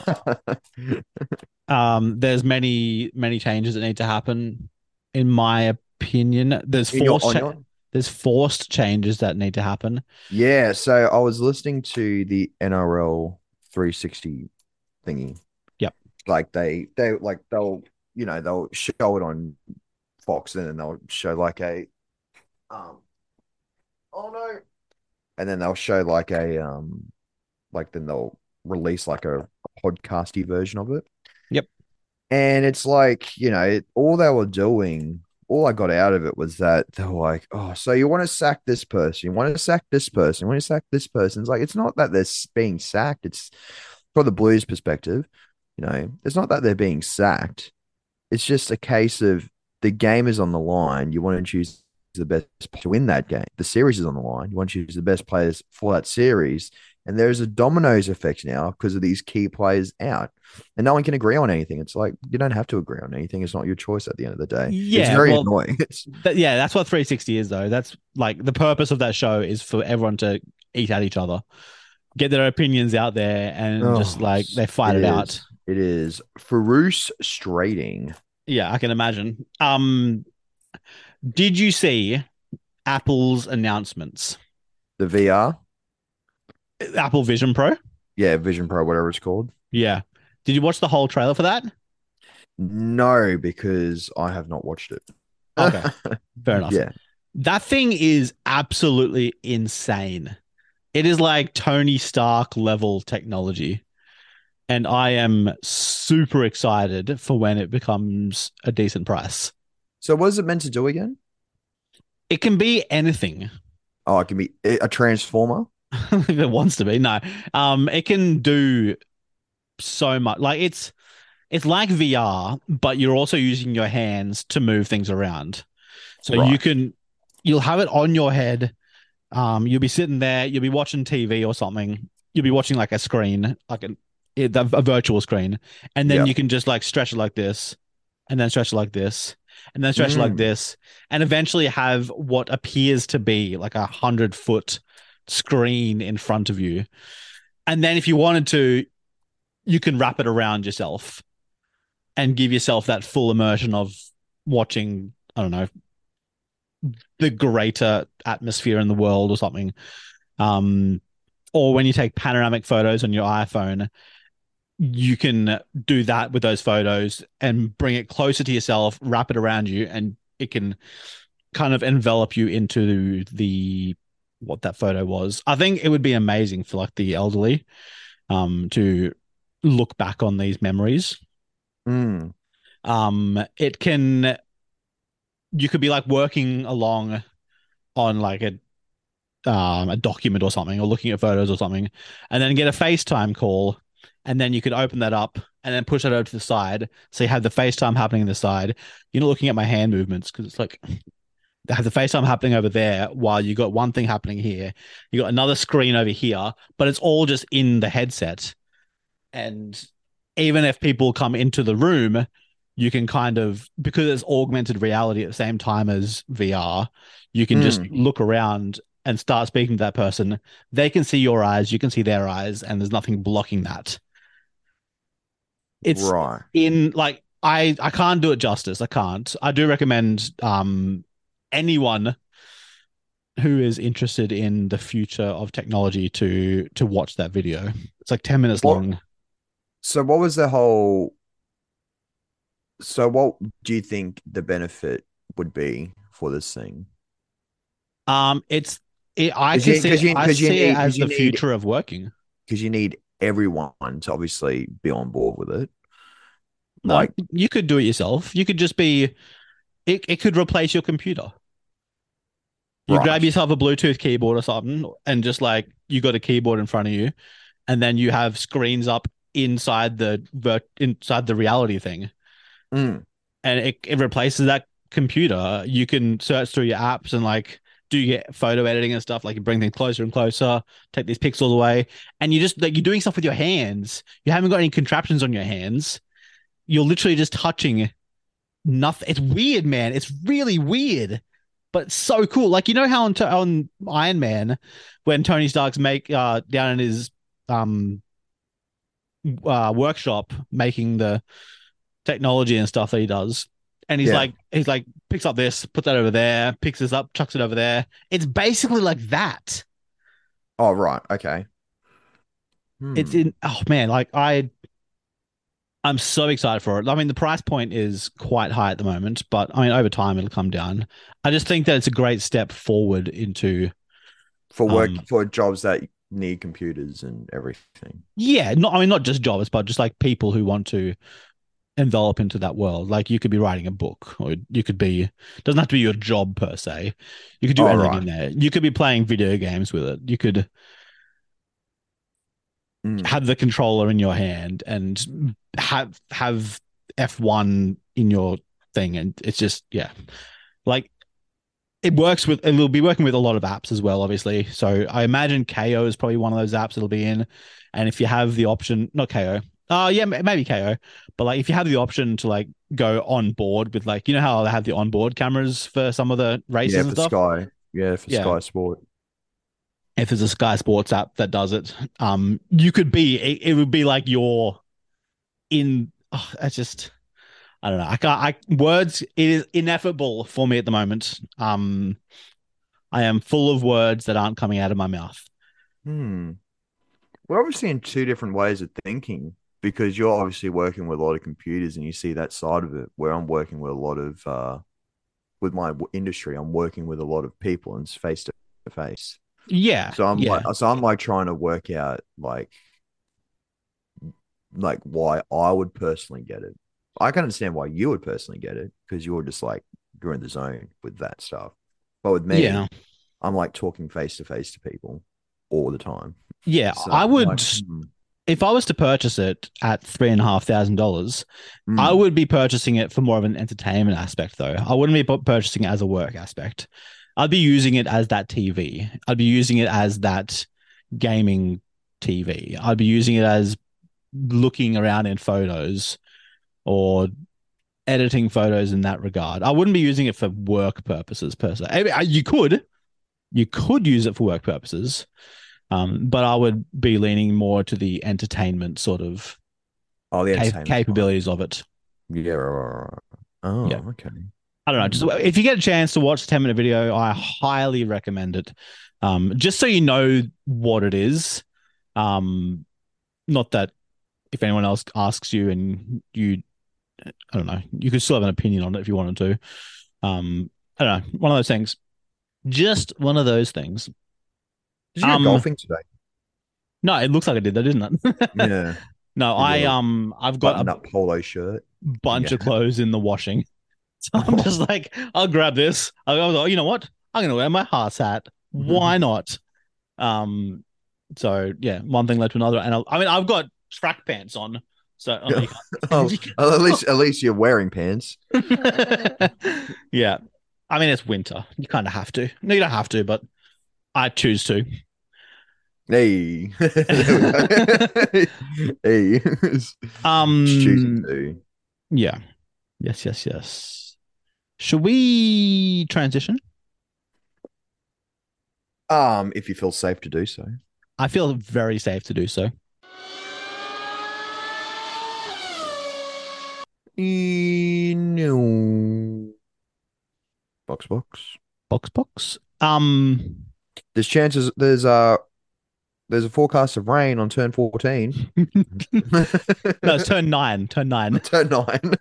um, there's many many changes that need to happen, in my opinion. There's In your forced on cha- your there's forced changes that need to happen. yeah, so I was listening to the N R L three sixty thingy. Yep. Like they they like they'll you know they'll show it on Fox and then they'll show like a um oh no and then they'll show like a um like then they'll release like a podcasty version of it. Yep. And it's like, you know, it, all they were doing, all I got out of it was that they were like, oh, so you want to sack this person, you want to sack this person, you want to sack this person. It's like, it's not that they're being sacked. It's from the Blues perspective, you know, it's not that they're being sacked. It's just a case of the game is on the line. You want to choose the best to win that game. The series is on the line. You want to choose the best players for that series. And there's a dominoes effect now because of these key players out. And no one can agree on anything. It's like you don't have to agree on anything. It's not your choice at the end of the day. It's Yeah, very well, annoying. It's th- yeah, that's what three sixty is, though. That's like the purpose of that show is for everyone to eat at each other, get their opinions out there, and just oh, like they fight it it is. out. It is frustrating. Yeah, I can imagine. Um, did you see Apple's announcements? The V R, Apple Vision Pro? yeah, Vision Pro, whatever it's called. Yeah. Did you watch the whole trailer for that? No, because I have not watched it. Okay, fair enough. Yeah. That thing is absolutely insane. It is like Tony Stark level technology. And I am super excited for when it becomes a decent price. So what is it meant to do again? It can be anything Oh, it can be a transformer. if it wants to be. No, um, it can do so much. Like it's it's like V R, but you're also using your hands to move things around. So you Right. can you'll have it on your head. Um, you'll be sitting there, you'll be watching T V or something. You'll be watching like a screen, like a, a virtual screen, and then Yeah. you can just like stretch it like this, and then stretch it like this, and then stretch it like Mm. this, and eventually have what appears to be like a hundred foot screen in front of you. And then if you wanted to, you can wrap it around yourself and give yourself that full immersion of watching, I don't know, the greater atmosphere in the world or something. Um, or when you take panoramic photos on your iPhone, you can do that with those photos and bring it closer to yourself, wrap it around you, and it can kind of envelop you into the what that photo was. I think it would be amazing for like the elderly um to look back on these memories. Mm. Um it can you could be like working along on like a um, a document or something, or looking at photos or something, and then get a FaceTime call, and then you could open that up and then push that over to the side, so you have the FaceTime happening on the side. You're not looking at my hand movements because it's like they have the FaceTime happening over there while you got one thing happening here. You got another screen over here, but it's all just in the headset. And even if people come into the room, you can kind of, because it's augmented reality at the same time as V R, you can just Mm. look around and start speaking to that person. They can see your eyes, you can see their eyes, and there's nothing blocking that. It's Right. in like I I can't do it justice. I can't. I do recommend um anyone who is interested in the future of technology to to watch that video. It's like ten minutes What? long. So what was the whole? So what do you think the benefit would be for this thing? Um, it's it, I Because can you, see because you, I because you see it need, as because you the need, future of working. because you need everyone to obviously be on board with it. No, Like, you could do it yourself. You could just be it, it could replace your computer. You grab right. yourself a Bluetooth keyboard or something, and just like you got a keyboard in front of you, and then you have screens up inside the vert inside the reality thing, Mm. and it, it replaces that computer. You can search through your apps and like do your photo editing and stuff. Like you bring things closer and closer, take these pixels away, and you just like you're doing stuff with your hands. You haven't got any contraptions on your hands. You're literally just touching nothing. It's weird, man. It's really weird, but it's so cool. Like you know how on, on Iron Man, when Tony Stark's make uh down in his um uh workshop making the technology and stuff that he does, and he's Yeah. like he's like picks up this, put that over there, picks this up, chucks it over there. It's basically like that. Oh, right. Okay. It's Hmm. in oh man, like I I'm so excited for it. I mean, the price point is quite high at the moment, but I mean, over time it'll come down. I just think that it's a great step forward into For work, um for jobs that need computers and everything. Yeah, not I mean not just jobs, but just like people who want to envelop into that world. Like you could be writing a book, or you could be doesn't have to be your job per se. You could do All anything in right. there. You could be playing video games with it. You could Mm. have the controller in your hand and have have F one in your thing, and it's just yeah, like it works with it'll be working with a lot of apps as well, obviously. So I imagine K O is probably one of those apps it'll be in, and if you have the option, not K O. Uh yeah, maybe K O, but like if you have the option to like go on board with like you know how they have the onboard cameras for some of the Yeah, races and for stuff. Sky. Yeah, for Yeah, Sky Sport. if there's a Sky Sports app that does it, um, you could be it, it would be like you're in. Oh, that's just I don't know. I can't. I words. It is ineffable for me at the moment. Um, I am full of words that aren't coming out of my mouth. Hmm. We're obviously in two different ways of thinking because you're obviously working with a lot of computers and you see that side of it, where I'm working with a lot of uh with my w- industry, I'm working with a lot of people and it's face to face. Yeah, So I'm like, yeah, so I'm like trying to work out like like why I would personally get it. I can understand why you would personally get it because you're just like you're in the zone with that stuff. But with yeah, me, I'm like talking face to face to people all the time. yeah. So I I'm would, like, hmm, if I was to purchase it at three and a half thousand dollars, I hmm. would be purchasing it for more of an entertainment aspect, though. I wouldn't be purchasing it as a work aspect. I'd be using it as that T V. I'd be using it as that gaming T V. I'd be using it as looking around in photos or editing photos in that regard. I wouldn't be using it for work purposes per se. I mean, you could, you could use it for work purposes, um, but I would be leaning more to the entertainment sort of Oh, the cap- entertainment side. capabilities of it. Yeah. Right, right, right. Yeah. Oh, okay. I don't know. Just Hmm. if you get a chance to watch a ten minute video, I highly recommend it. Um, just so you know what it is. Um, not that if anyone else asks you and you, I don't know, you could still have an opinion on it if you wanted to. Um, I don't know. One of those things. Just one of those things. Did you go Um, golfing today? no, it looks like I did that, didn't it? Yeah. No, In I your um, I've got button a up polo shirt. bunch Yeah. of clothes in the washing, so I'm just like, I'll grab this. I'll go. Oh, you know what? I'm gonna wear my Haas hat. Why not? Um, so yeah, one thing led to another, and I, I mean, I've got track pants on, so oh, no, you Oh, can't. at least at least you're wearing pants. Yeah, I mean, it's winter. You kind of have to. No, you don't have to, but I choose to. Hey. There we go. Hey. Just choosing Um, to. yeah, yes, yes, yes. Should we transition? Um, if you feel safe to do so. I feel very safe to do so. Eh, No. Box box. Box box. Um, There's chances there's uh there's a forecast of rain on turn fourteen. no, it's turn nine. Turn nine. Turn nine.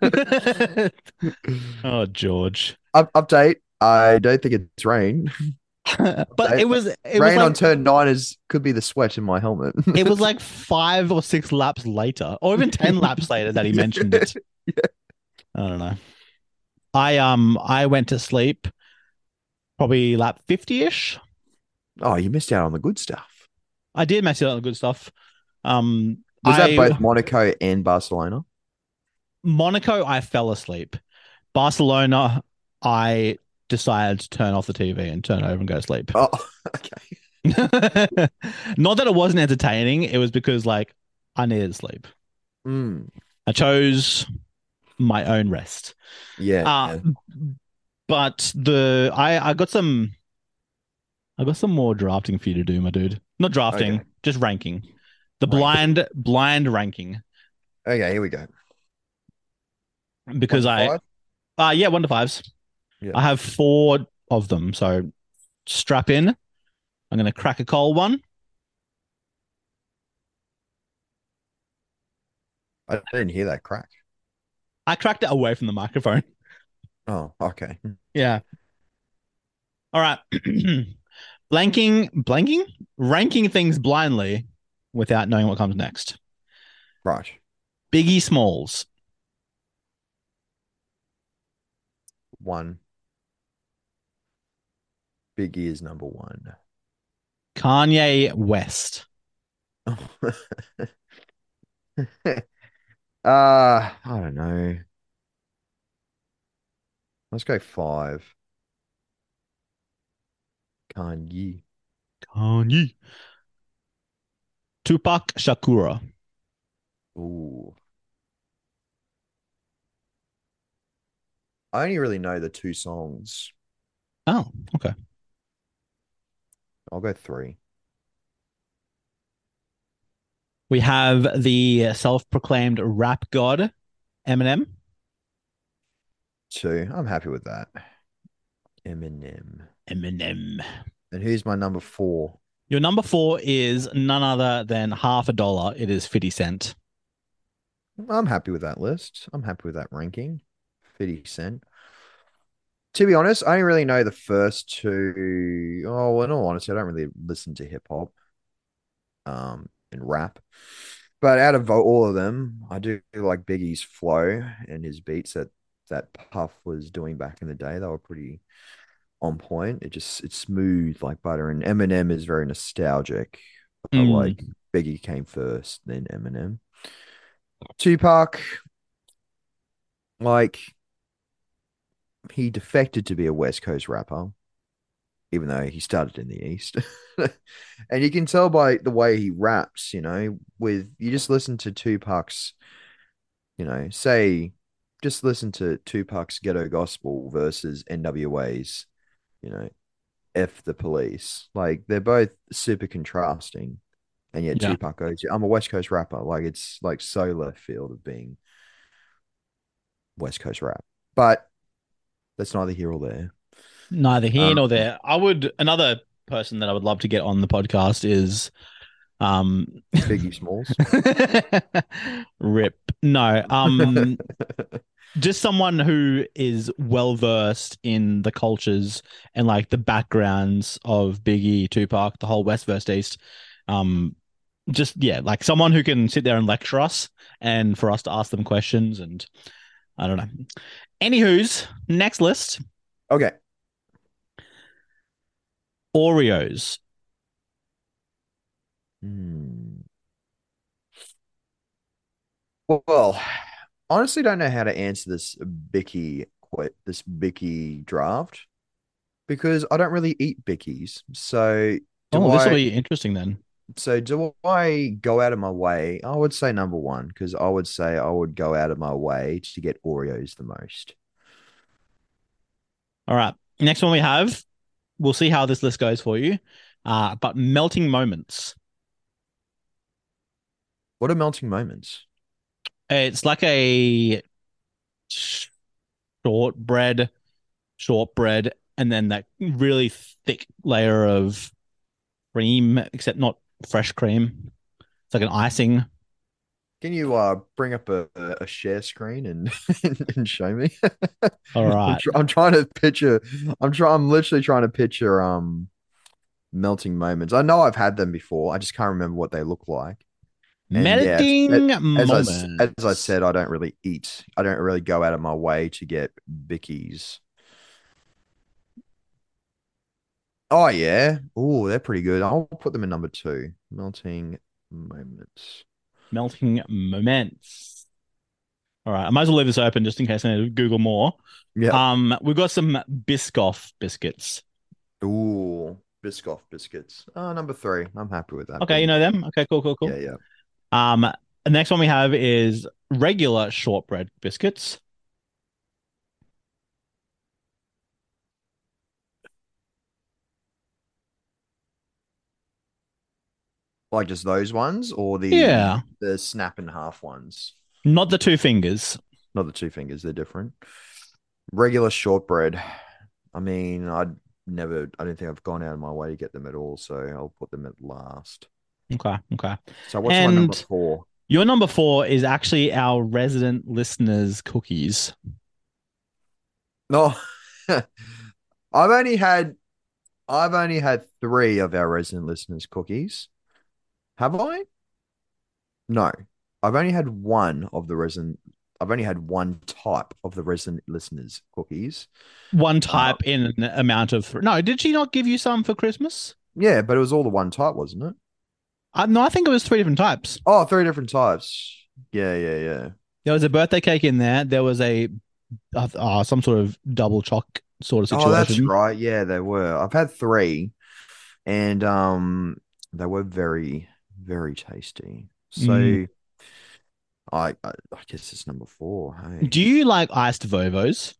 Oh, George. Up, update. I don't think it's rain. But Update. it was it was Rain on like turn nine is could be the sweat in my helmet. it was like five or six laps later, or even ten laps later that he mentioned it. Yeah. I don't know. I um I went to sleep probably lap fifty-ish. Oh, you missed out on the good stuff. I did mess it up on the good stuff. Um Was that I both Monaco and Barcelona? Monaco I fell asleep. Barcelona I decided to turn off the T V and turn over and go to sleep. Oh, okay. Not that it wasn't entertaining, it was because like I needed sleep. Mm, I chose my own rest. yeah. Uh but the I I got some I got some more drafting for you to do, my dude. Not drafting, Okay. just ranking. The Rank. blind blind ranking Okay, here we go. because One to I five? uh yeah, one to fives. Yeah. I have four of them, so strap in. I'm gonna crack a cold one. I didn't hear that crack. I cracked it away from the microphone. Oh, okay. Yeah. All right. Blanking, blanking, ranking things blindly without knowing what comes next. Right. Biggie Smalls, One. Biggie is number one. Kanye West, uh, I don't know. Let's go five. Kanye. Kanye, Tupac Shakur. Ooh. I only really know the two songs. Oh, okay. I'll go three. We have the self-proclaimed rap god, Eminem. Two. I'm happy with that. Eminem. Eminem. And who's my number four? Your number four is none other than half a dollar. It is fifty Cent. I'm happy with that list. I'm happy with that ranking. fifty Cent. To be honest, I only really know the first two. Oh, well, in all honesty, I don't really listen to hip hop um, and rap. But out of all of them, I do like Biggie's flow and his beats that that Puff was doing back in the day. They were pretty on point. It just it's smooth like butter. And Eminem is very nostalgic. But Mm. like Biggie came first, then Eminem. Tupac, like he defected to be a West Coast rapper, even though he started in the East. And you can tell by the way he raps, you know, with you just listen to Tupac's, you know, say, just listen to Tupac's Ghetto Gospel versus N W A's, you know, F the Police. Like they're both super contrasting. And yet Yeah. Tupac goes, I'm a West Coast rapper. Like it's like so left field of being West Coast rap. But that's neither here or there. Neither here Um, nor there. I would another person that I would love to get on the podcast is um Biggie Smalls. Rip. No. Um just someone who is well versed in the cultures and like the backgrounds of Biggie, Tupac, the whole West versus East. Um just yeah, like someone who can sit there and lecture us and for us to ask them questions and I don't know. Anywho's next list, Okay. Oreos. Hmm. Well, honestly, don't know how to answer this Bicky quit this Bicky draft because I don't really eat Bickies. So do Oh, this will I? be interesting then. So do I go out of my way? I would say number one because I would say I would go out of my way to get Oreos the most. All right. Next one we have, we'll see how this list goes for you. Uh, but melting moments. What are melting moments? It's like a shortbread, shortbread, and then that really thick layer of cream, except not fresh cream. It's like an icing. Can you uh bring up a, a share screen and and show me? All I'm, right. tr- I'm trying to picture. I'm trying. I'm literally trying to picture um melting moments. I know I've had them before. I just can't remember what they look like. And yeah, Melting as I as I moments. said, I don't really eat. I don't really go out of my way to get Bickies. Oh yeah. Oh, they're pretty good. I'll put them in number two. Melting moments. Melting moments. All right. I might as well leave this open just in case I need to Google more. Yep. Um, we've got some Biscoff biscuits. Ooh, Biscoff biscuits. Oh, number three. I'm happy with that. Okay, you Being know them. Okay, cool, cool, yeah, cool. yeah. Um, the next one we have is regular shortbread biscuits. Like just those ones or the Yeah, the snap in half ones. not the two fingers. Not the two fingers, they're different. Regular shortbread. I mean, I'd never, I don't think I've gone out of my way to get them at all, so I'll put them at last. Okay, okay. So what's my number And four? your number four is actually our resident listeners' cookies. No, I've only had I've only had three of our resident listeners' cookies. Have I? No. I've only had one of the resident. I've only had one type of the resident listeners' cookies. One Uh, type in an amount of. No, did she not give you some for Christmas? yeah, but it was all the one type, wasn't it? Uh, no, I think it was three different types. Oh, three different types. Yeah, yeah, yeah. There was a birthday cake in there. There was a uh, uh, some sort of double choc sort of Oh, that's situation. right. Yeah, they were. I've had three, and um, they were very, very tasty. Mm. So I, I, I guess it's number four. Hey. Do you like iced Vovos?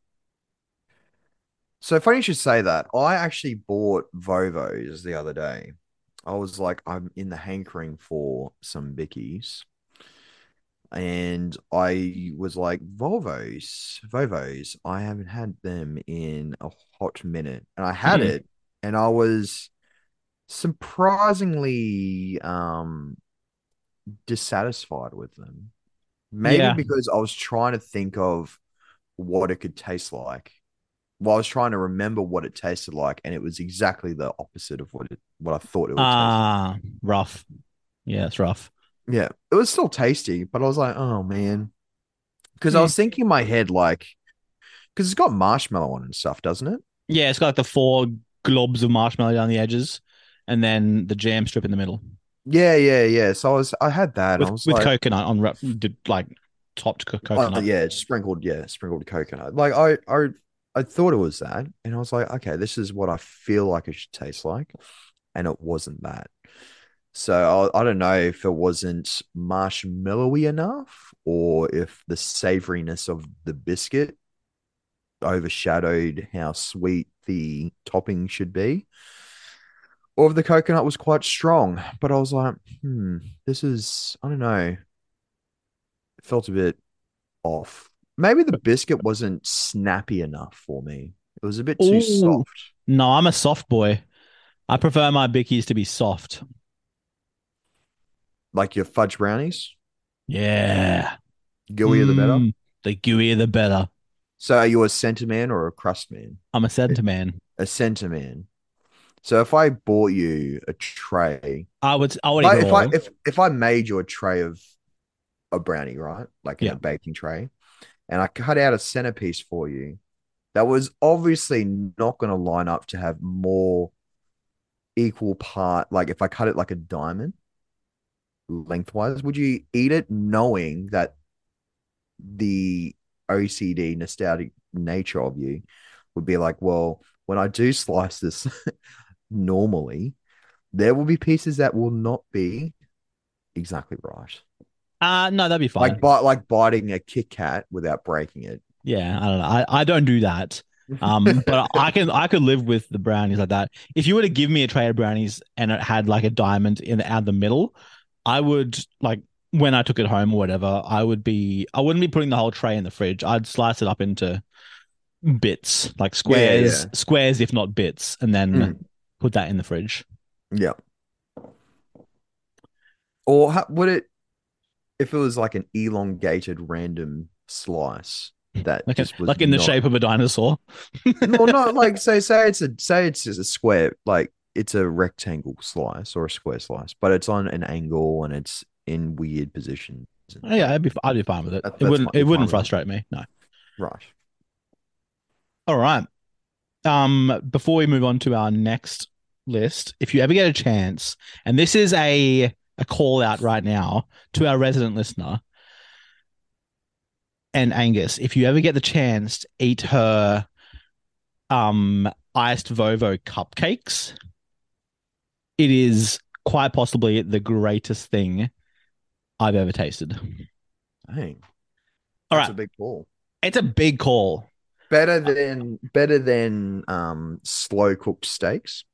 So funny you should say that. I actually bought Vovos the other day. I was like, I'm in the hankering for some Bickies. And I was like, Volvos, Vovos. I haven't had them in a hot minute. And I had Mm. it, and I was surprisingly um dissatisfied with them. Maybe Yeah. because I was trying to think of what it could taste like. Well, I was trying to remember what it tasted like, and it was exactly the opposite of what it what I thought it would taste like. Ah, rough. Yeah, it's rough. Yeah, it was still tasty, but I was like, oh man, because I Mm. was thinking in my head like, because it's got marshmallow on and stuff, doesn't it? Yeah, it's got like the four globs of marshmallow down the edges, and then the jam strip in the middle Yeah, yeah, yeah. So I was, I had that, and I with was with like, coconut on wrap- did, like topped co- oh coconut. yeah, sprinkled, yeah, sprinkled coconut. Like I, I, I thought it was that, and I was like, okay, this is what I feel like it should taste like, and it wasn't that. So I, I don't know if it wasn't marshmallowy enough, or if the savoriness of the biscuit overshadowed how sweet the topping should be, or if the coconut was quite strong. But I was like, hmm, this is, I don't know, it felt a bit off. Maybe the biscuit wasn't snappy enough for me. It was a bit too Oh soft, no, I'm a soft boy. I prefer my bickies to be soft. like your fudge brownies. Yeah. Gooier the better. Mm, the gooier the better. So are you a center man or a crust man? I'm a sentiman. A center man. So if I bought you a tray, I would I would if eat I it if I all. if, if I made you a tray of a brownie, right? Like in Yeah. a baking tray, and I cut out a centerpiece for you, that was obviously not going to line up to have more equal part. Like if I cut it like a diamond lengthwise, would you eat it knowing that the O C D nostalgic nature of you would be like, well, when I do slice this normally, there will be pieces that will not be exactly right. Uh no, that'd be Like fine. bite like biting a Kit Kat without breaking it. Yeah, I don't know. I, I don't do that. Um, but I can I could live with the brownies like that. If you were to give me a tray of brownies and it had like a diamond in the, out the middle, I would like when I took it home or whatever, I would be I wouldn't be putting the whole tray in the fridge. I'd slice it up into bits, like Yeah, squares, yeah. squares if not bits, and then Mm, put that in the fridge. yeah. Or how, would it if it was like an elongated random slice that Like a, just was like in the not shape of a dinosaur. no, not like say say it's a say it's just a square, like it's a rectangle slice or a square slice, but it's on an angle and it's in weird positions and Oh, yeah, stuff. I'd be I'd be fine with it. That, It that's wouldn't fine. it You're fine wouldn't with that. frustrate me. No. Right. All right. Um, before we move on to our next list, if you ever get a chance, and this is a a call out right now to our resident listener and Angus, if you ever get the chance to eat her um iced Vovo cupcakes, it is quite possibly the greatest thing I've ever tasted. Dang, All that's right, a big call. it's a big call. Better than better than um slow cooked steaks.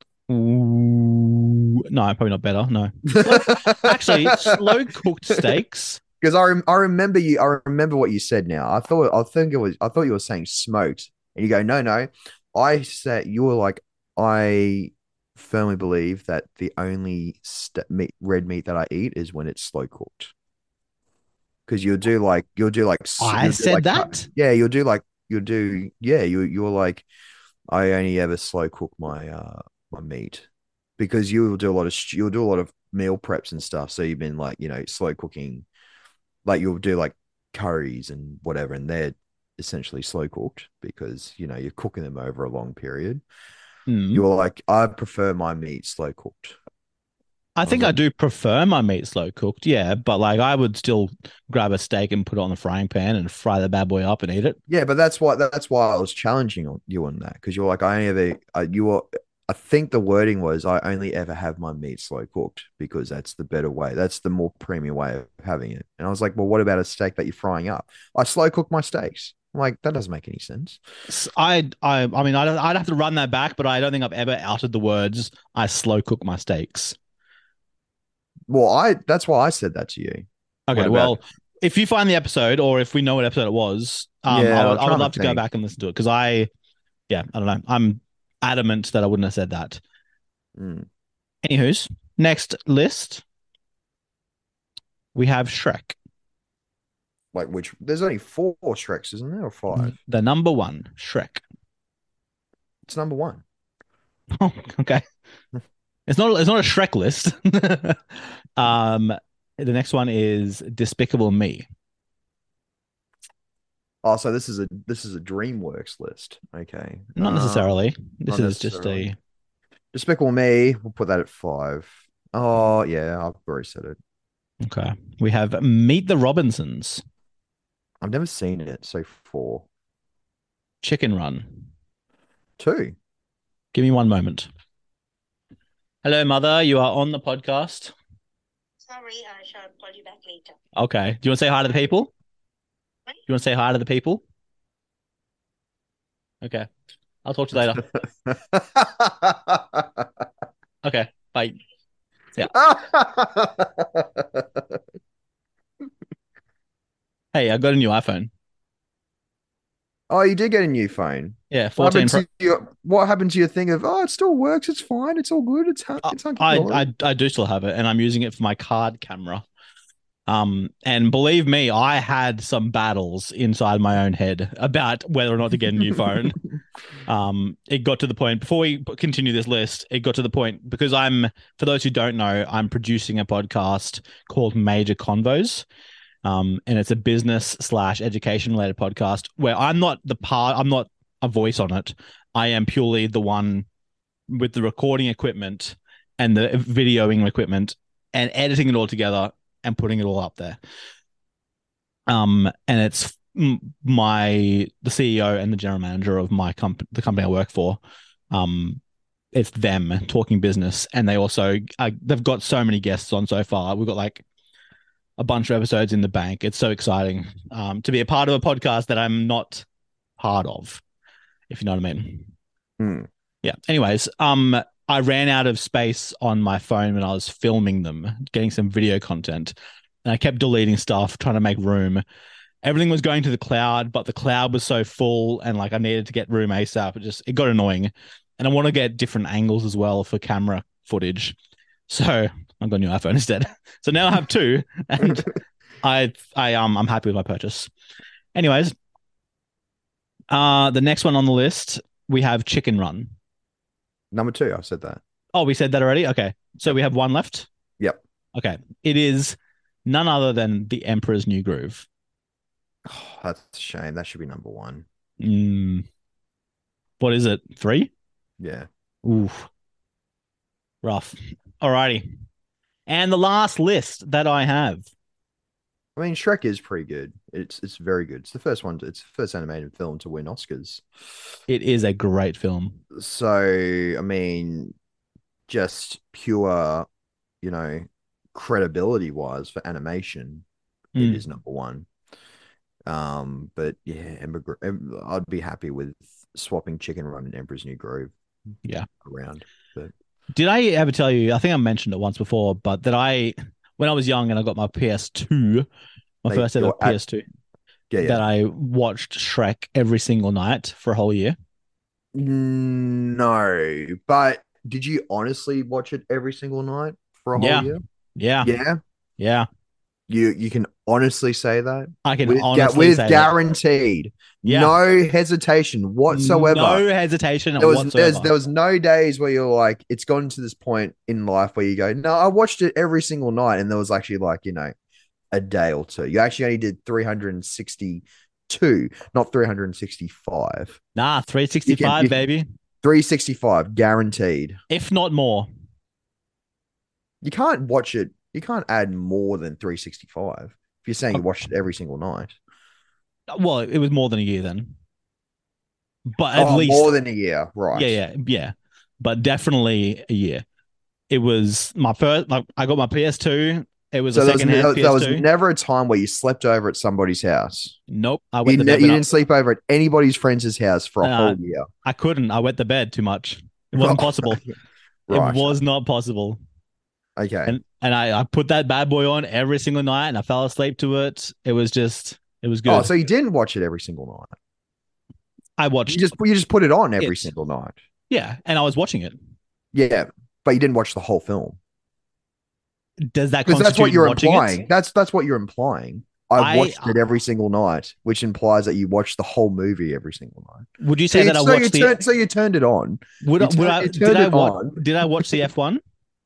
Ooh, no, probably not better. No, slow. Actually, slow cooked steaks. Because I rem- I remember you I remember what you said now. I thought I think it was I thought you were saying smoked, and you go no no. I said you were like I firmly believe that the only st- meat red meat that I eat is when it's slow cooked. Because you'll do like you'll do like s- I you'll do said like cut- that. yeah you'll do like you'll do yeah you you're like I only ever slow cook my uh my meat because you'll do a lot of you'll do a lot of meal preps and stuff. So you've been like you know slow cooking, like you'll do like curries and whatever, and they're essentially slow cooked because you know you're cooking them over a long period. Mm. You're like, I prefer my meat slow cooked. I I was think I like, do prefer my meat slow cooked, yeah, but like I would still grab a steak and put it on the frying pan and fry the bad boy up and eat it. yeah, but that's why that's why I was challenging on you on that because you're like, I only ever uh, you were. I think the wording was, I only ever have my meat slow cooked because that's the better way. That's the more premium way of having it. And I was like, well, what about a steak that you're frying up? I slow cook my steaks. I'm like, that doesn't make any sense. I I I mean I'd, I'd have to run that back, but I don't think I've ever uttered the words "I slow cook my steaks." Well, I that's why I said that to you. What Okay, about? well, if you find the episode or if we know what episode it was, um, I Yeah, would I'm I would trying to love to go think. back and listen to it because I yeah I don't know I'm adamant that I wouldn't have said that. Mm. Anywho's next list we have Shrek, Like which? There's only four Shreks, isn't there, or five? the number one Shrek. It's number one. Oh, okay. It's not it's not a Shrek list. um, the next one is Despicable Me. Oh, so this is a this is a DreamWorks list. Okay. Not Um, necessarily. This not is just necessarily. a Despicable Me. We'll put that at five. Oh yeah, I've already said it. okay. We have Meet the Robinsons, I've never seen it, so four. Chicken Run. Two. Give me one moment. Hello, mother. You are on the podcast. Sorry, I shall call you back later. Okay. Do you want to say hi to the people? What? Do you want to say hi to the people? Okay. I'll talk to you later. Okay. Bye. Yeah. Hey, I got a new iPhone. Oh, you did get a new phone. Yeah, What fourteen happened Pro. to your what happened to your thing of, oh, it still works, it's fine, it's all good, it's I, it's hunky I dory. I I do still have it, and I'm using it for my card camera. Um, and believe me, I had some battles inside my own head about whether or not to get a new phone. Um, it got to the point before we continue this list. It got to the point because I'm, for those who don't know, I'm producing a podcast called Major Convos. Um, and it's a business slash education related podcast where I'm not the part, I'm not a voice on it. I am purely the one with the recording equipment and the videoing equipment and editing it all together and putting it all up there. Um, and it's my the C E O and the general manager of my comp the company I work for. Um, it's them talking business, and they also uh, they've got so many guests on so far. We've got like a bunch of episodes in the bank. It's so exciting um, to be a part of a podcast that I'm not part of, if you know what I mean. Hmm. Yeah. Anyways, um, I ran out of space on my phone when I was filming them, getting some video content, and I kept deleting stuff, trying to make room. Everything was going to the cloud, but the cloud was so full, and like I needed to get room ASAP. It just it got annoying, and I want to get different angles as well for camera footage. So I got a new iPhone instead. So now I have two, and I I um I'm happy with my purchase. Anyways, uh, the next one on the list we have Chicken Run. Number two, I said that. Oh, we said that already. Okay, so Yep. we have one left. Yep. Okay, it is none other than The Emperor's New Groove. Oh, that's a shame. That should be number one. Mm, what is it? Three? Yeah. Ooh, rough. Alrighty. And the last list that I have. I mean, Shrek is pretty good. It's it's very good. It's the first one. It's the first animated film to win Oscars. It is a great film. So, I mean, just pure, you know, credibility wise for animation, it Mm, is number one. Um, but yeah, Ember, I'd be happy with swapping Chicken Run and Emperor's New Groove yeah. around. But Did I ever tell you? I think I mentioned it once before, but that I, when I was young and I got my P S two, my mate, first ever you're at P S two, yeah, yeah. that I watched Shrek every single night for a whole year. No, but did you honestly watch it every single night for a whole Yeah. year? Yeah. Yeah. Yeah. You you can honestly say that I can with, ga- honestly with say that. guaranteed, Yeah. no hesitation whatsoever. No hesitation there was whatsoever. there's, there was no days where you're like, it's gotten to this point in life where you go, no, I watched it every single night, and there was actually like, you know, a day or two. You actually only did three hundred sixty-two, not three hundred sixty-five. Nah, three sixty-five, you can- baby. three sixty-five guaranteed. If not more. You can't watch it. You can't add more than three sixty-five. If you're saying you watched it every single night. Well, it was more than a year then. But at oh, least more than a year, right? Yeah, yeah, yeah. But definitely a year. It was my first. Like, I got my P S two. It was So a there was, second hand there, there P S two. was never a time where you slept over at somebody's house. Nope. I You, went to ne- bed. you when I- didn't sleep over at anybody's friend's house for a Uh, whole year. I couldn't. I went to bed too much. It wasn't possible. Right. It was not possible. Okay. And and I, I put that bad boy on every single night, and I fell asleep to it. It was just, it was good. Oh, so you didn't watch it every single night? I watched. You just you just put it on every it. single night. Yeah, and I was watching it. Yeah, but you didn't watch the whole film. Does that Because constitute that's what you're watching implying. it? That's that's what you're implying. I I- watched it every single night, which implies that you watched the whole movie every single night. Would you So say you, that I so, you watched the? turned, so you turned it on. would, you I- would turned- I? you Did turned I it watch? on. Did I watch the F one?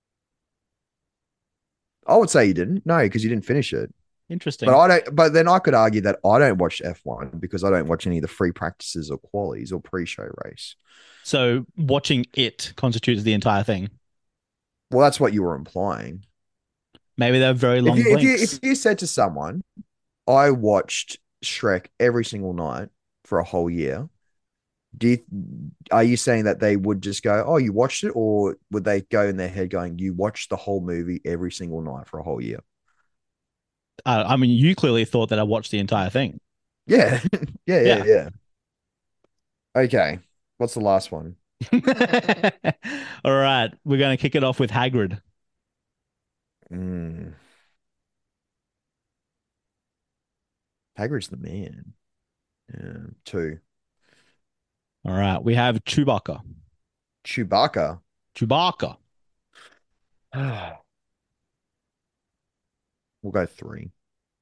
I would say you didn't. No, because you didn't finish it. Interesting. But I don't. But then I could argue that I don't watch F one because I don't watch any of the free practices or qualies or pre-show race. So watching it constitutes the entire thing. Well, that's what you were implying. Maybe they're very long If you, if, you, blinks. if you said to someone, I watched Shrek every single night for a whole year, do you, are you saying that they would just go, oh, you watched it? Or would they go in their head going, you watched the whole movie every single night for a whole year? Uh, I mean, you clearly thought that I watched the entire thing. Yeah. yeah, yeah, Yeah. yeah. Okay. What's the last one? All right, we're going to kick it off with Hagrid. Mm. Hagrid's the man. Yeah, two. All right, we have Chewbacca. Chewbacca. Chewbacca. We'll go three.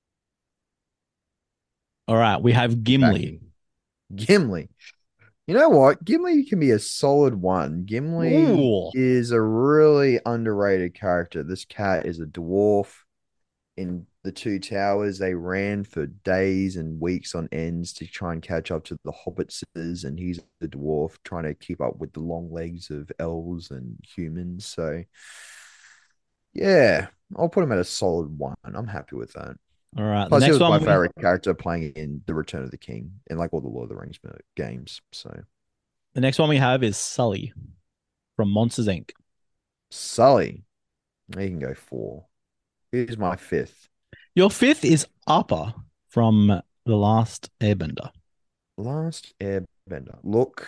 All right, we have Gimli. Gimli. You know what? Gimli can be a solid one. Gimli Ooh. is a really underrated character. This cat is a dwarf. In the Two Towers, they ran for days and weeks on ends to try and catch up to the hobbitses, and he's the dwarf trying to keep up with the long legs of elves and humans. So, yeah, I'll put him at a solid one. I'm happy with that. All right, Plus, the he next was my one. we- favorite character playing in The Return of the King and like all the Lord of the Rings games. So, The next one we have is Sully from Monsters Incorporated. Sully, he can go four. Here's my fifth. Your fifth is Appa from The Last Airbender. Last Airbender. Look,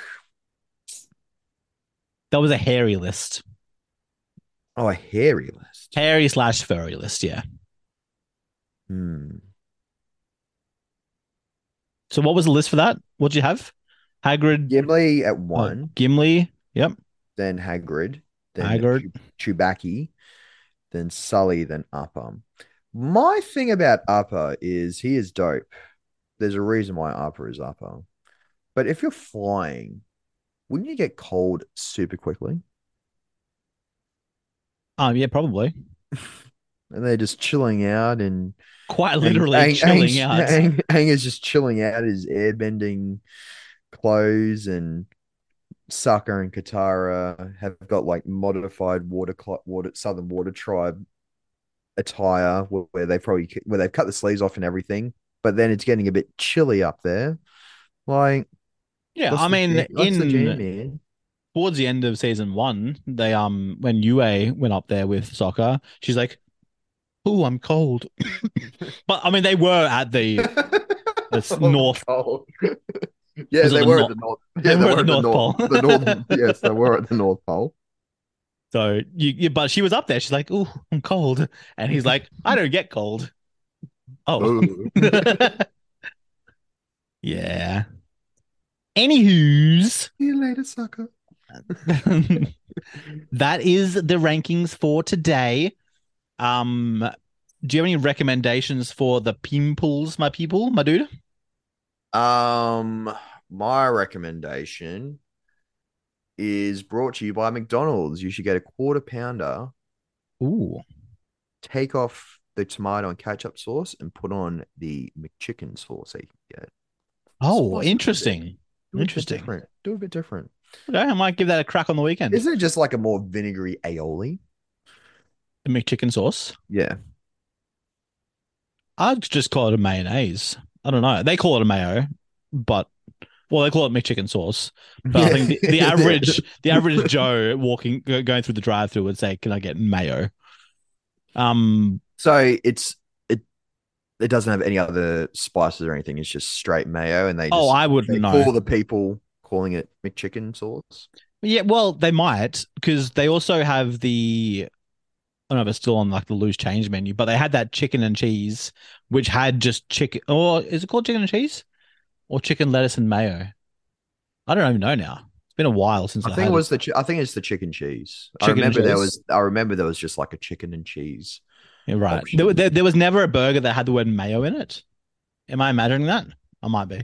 That was a hairy list. oh, a hairy list. Hairy slash furry list, yeah. Hmm. So what was the list for that? What'd you have? Hagrid, Gimli at oh, one, Gimli, yep. then Hagrid, then Hagrid. Chew- Chewbacca, then Sully, then Appa. My thing about Appa is he is dope. There's a reason why Appa is Appa. But if you're flying, wouldn't you get cold super quickly? Um, yeah, probably. And they're just chilling out and Quite literally Aang- chilling Aang's- out. Aang, Aang is just chilling out his airbending clothes, and Sokka and Katara have got like modified water cl- water Southern Water Tribe attire where, where they probably where they've cut the sleeves off and everything, but then it's getting a bit chilly up there. Like, Yeah, what's I the mean, jam- what's the jam, in man? towards the end of season one, they um when Yue went up there with Sokka, she's like, "Oh, I'm cold." But I mean, they were at the It's Oh, north. cold. Yeah, Was it they the were nor- at the north. Yeah, they they, were were at at the the North north. Pole. The north. Yes, they were at the North Pole. So you, you, but she was up there. She's like, "Oh, I'm cold," and he's like, "I don't get cold." Oh, Ooh. yeah. Anywho's, See you later, sucker. that is the rankings for today. Um, do you have any recommendations for the pimples, my people, my dude? Um, my recommendation is brought to you by McDonald's. You should get a quarter pounder, Ooh. take off the tomato and ketchup sauce, and put on the McChicken sauce that you can get. Oh, Spice it up a bit. interesting. Do it a bit Interesting. different. Do it a bit different. Okay, I might give that a crack on the weekend. Isn't it just like a more vinegary aioli? The McChicken sauce. Yeah. I'd just call it a mayonnaise. I don't know. They call it a mayo, but well, they call it McChicken sauce. But I think the, the average the average Joe walking go- going through the drive-through would say, "Can I get mayo?" Um, So it's it it doesn't have any other spices or anything. It's just straight mayo, and they just oh, I wouldn't they know. call the people calling it McChicken sauce. Yeah, well, they might because they also have the. I don't know if it's still on like the loose change menu, but they had that chicken and cheese, which had just chicken. Or is it called chicken and cheese, or chicken lettuce and mayo? I don't even know now. It's been a while since I, I think had it was the chi- I think it's the chicken cheese. I Chicken and remember there cheese? was I remember there was just like a chicken and cheese. Yeah, right. option. There, there, there was never a burger that had the word mayo in it. Am I imagining that? I might be.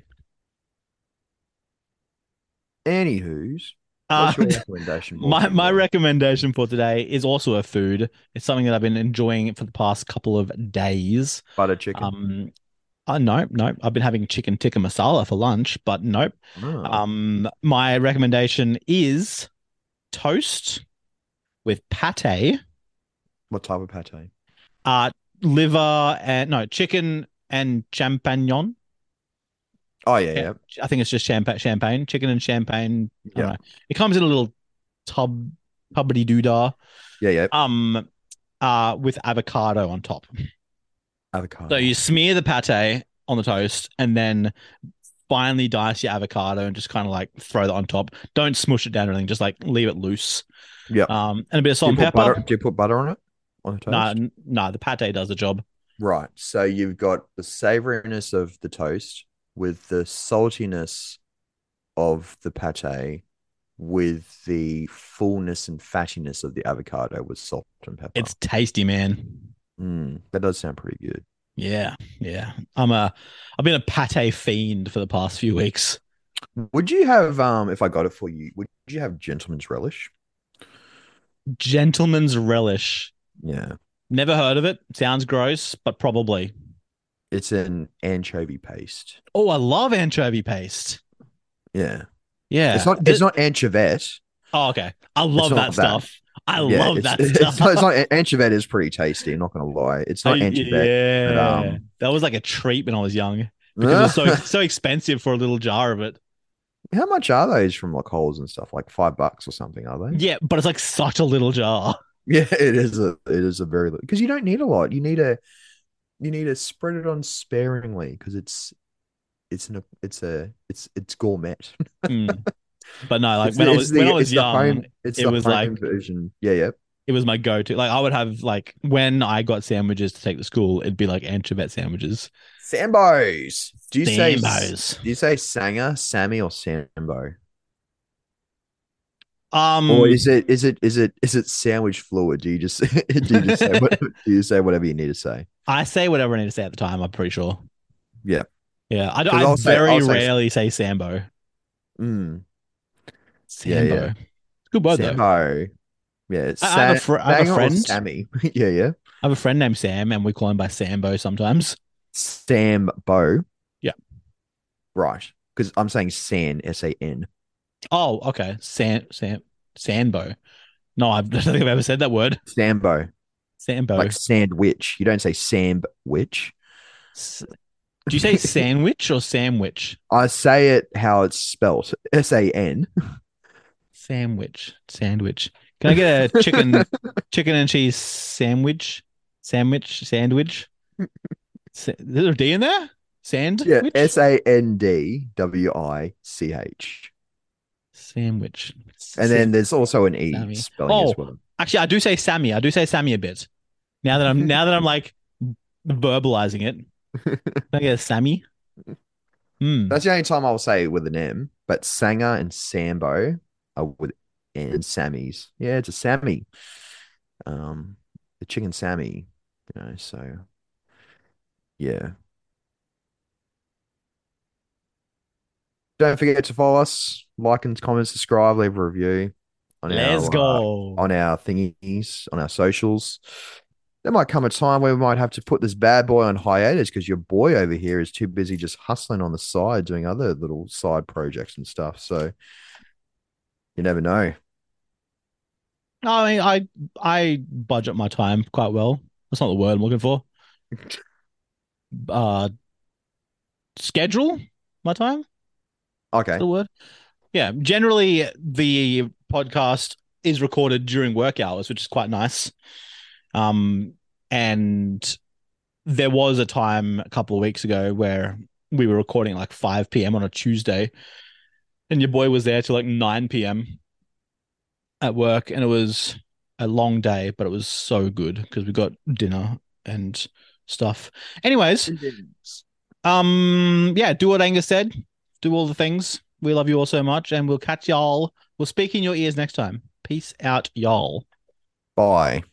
Anywho's, Uh, what's your recommendation? my Morgan? my recommendation for today is also a food. It's something that I've been enjoying for the past couple of days. butter chicken. Um, uh, nope, nope. I've been having chicken tikka masala for lunch, but nope. Oh. Um, my recommendation is toast with pate, What type of pate? uh, liver and no chicken and champignon. Oh yeah, yeah. I think it's just champagne, champagne, chicken and champagne. I don't Yeah. know. It comes in a little tub, tubbity doodah, Yeah, yeah. um, uh, with avocado on top. Avocado. So you smear the pate on the toast, and then finely dice your avocado and just kind of like throw that on top. Don't smush it down or anything. Just like leave it loose. Yeah. Um, and a bit of Do salt you and put pepper. butter? Do you put butter on it? On the toast? No, n- no, the pate does the job. Right. So you've got the savoriness of the toast with the saltiness of the pate with the fullness and fattiness of the avocado with salt and pepper. It's tasty, man. Mm, that does sound pretty good. Yeah, yeah. I'm a, I've been a pate fiend for the past few weeks. Would you have, um, if I got it for you, would you have gentleman's relish? Gentleman's relish. Yeah. Never heard of it. Sounds gross, but probably. It's an anchovy paste. Oh, I love anchovy paste. Yeah. Yeah. It's not it's not anchovette. Oh, okay. I love not that that. stuff. I Yeah, love it's, that it's stuff. not, it's not anchovette is pretty tasty, I'm not gonna lie. It's not I- anchovette. yeah. but, um, that was like a treat when I was young because it was so so expensive for a little jar of it. How much are those from like Coles and stuff? Like five bucks or something, are they? Yeah, but it's like such a little jar. Yeah, it is a it is a very because you don't need a lot. You need a you need to spread it on sparingly because it's it's an it's a it's it's gourmet. Mm. But no, like It's when the- I it's was the- when I was it's the young, home- it's it the was home like- version. Yeah, yeah. it was my go-to. Like I would have like when I got sandwiches to take to school, it'd be like anchovette sandwiches. Sambos. Do you say Sambos. do you say Sanger, Sammy, or Sambo? Um, Or is it is it is it is it sandwich fluid? Do you just do you just say what, do you say whatever you need to say? I say whatever I need to say at the time. I'm pretty sure. Yeah. Yeah, I, 'Cause I I'll say- very I'll say- rarely say Sambo. Mm. Sambo. Yeah, yeah. Good word though. Sambo. Yeah. It's I- I have a Sa- fr- I have a Sanger or friend. Sammy. yeah, yeah. I have a friend named Sam, and we call him by Sambo sometimes. Sambo. Yeah. Right. Because I'm saying San, S A N. Oh, okay. Sam, Sam, Sambo. No, I don't think I've ever said that word. Sambo. Sambo. Like sandwich. You don't say sandwich. S- Do you say sandwich or sandwich? I say it how it's spelt. S A N. Sandwich. Sandwich. Can I get a chicken, chicken and cheese sandwich? Sandwich. Sandwich. Sa- Is there a D in there? Sandwich. Yeah. S A N D W I C H. Sandwich. And then there's also an E Sammy. spelling Oh. as well. Actually, I do say Sammy. I do say Sammy a bit. Now that I'm now that I'm like verbalizing it. Can I get a Sammy? Hmm. That's the only time I'll say it with an M. But Sanger and Sambo are with N. Sammy's. Yeah, it's a Sammy. Um, the chicken Sammy. You know, so yeah. Don't forget to follow us, like and comment, subscribe, leave a review on Let's our uh, go. on our thingies, on our socials. There might come a time where we might have to put this bad boy on hiatus because your boy over here is too busy just hustling on the side, doing other little side projects and stuff. So you never know. I mean, I I budget my time quite well. That's not the word I'm looking for. Uh, schedule my time. Is Okay. the word? Yeah. Generally, the podcast is recorded during work hours, which is quite nice. Um, and there was a time a couple of weeks ago where we were recording at like five p m on a Tuesday, and your boy was there till like nine p m at work, and it was a long day, but it was so good because we got dinner and stuff. Anyways, um, yeah, do what Angus said. Do all the things. We love you all so much, and we'll catch y'all. We'll speak in your ears next time. Peace out, y'all. Bye.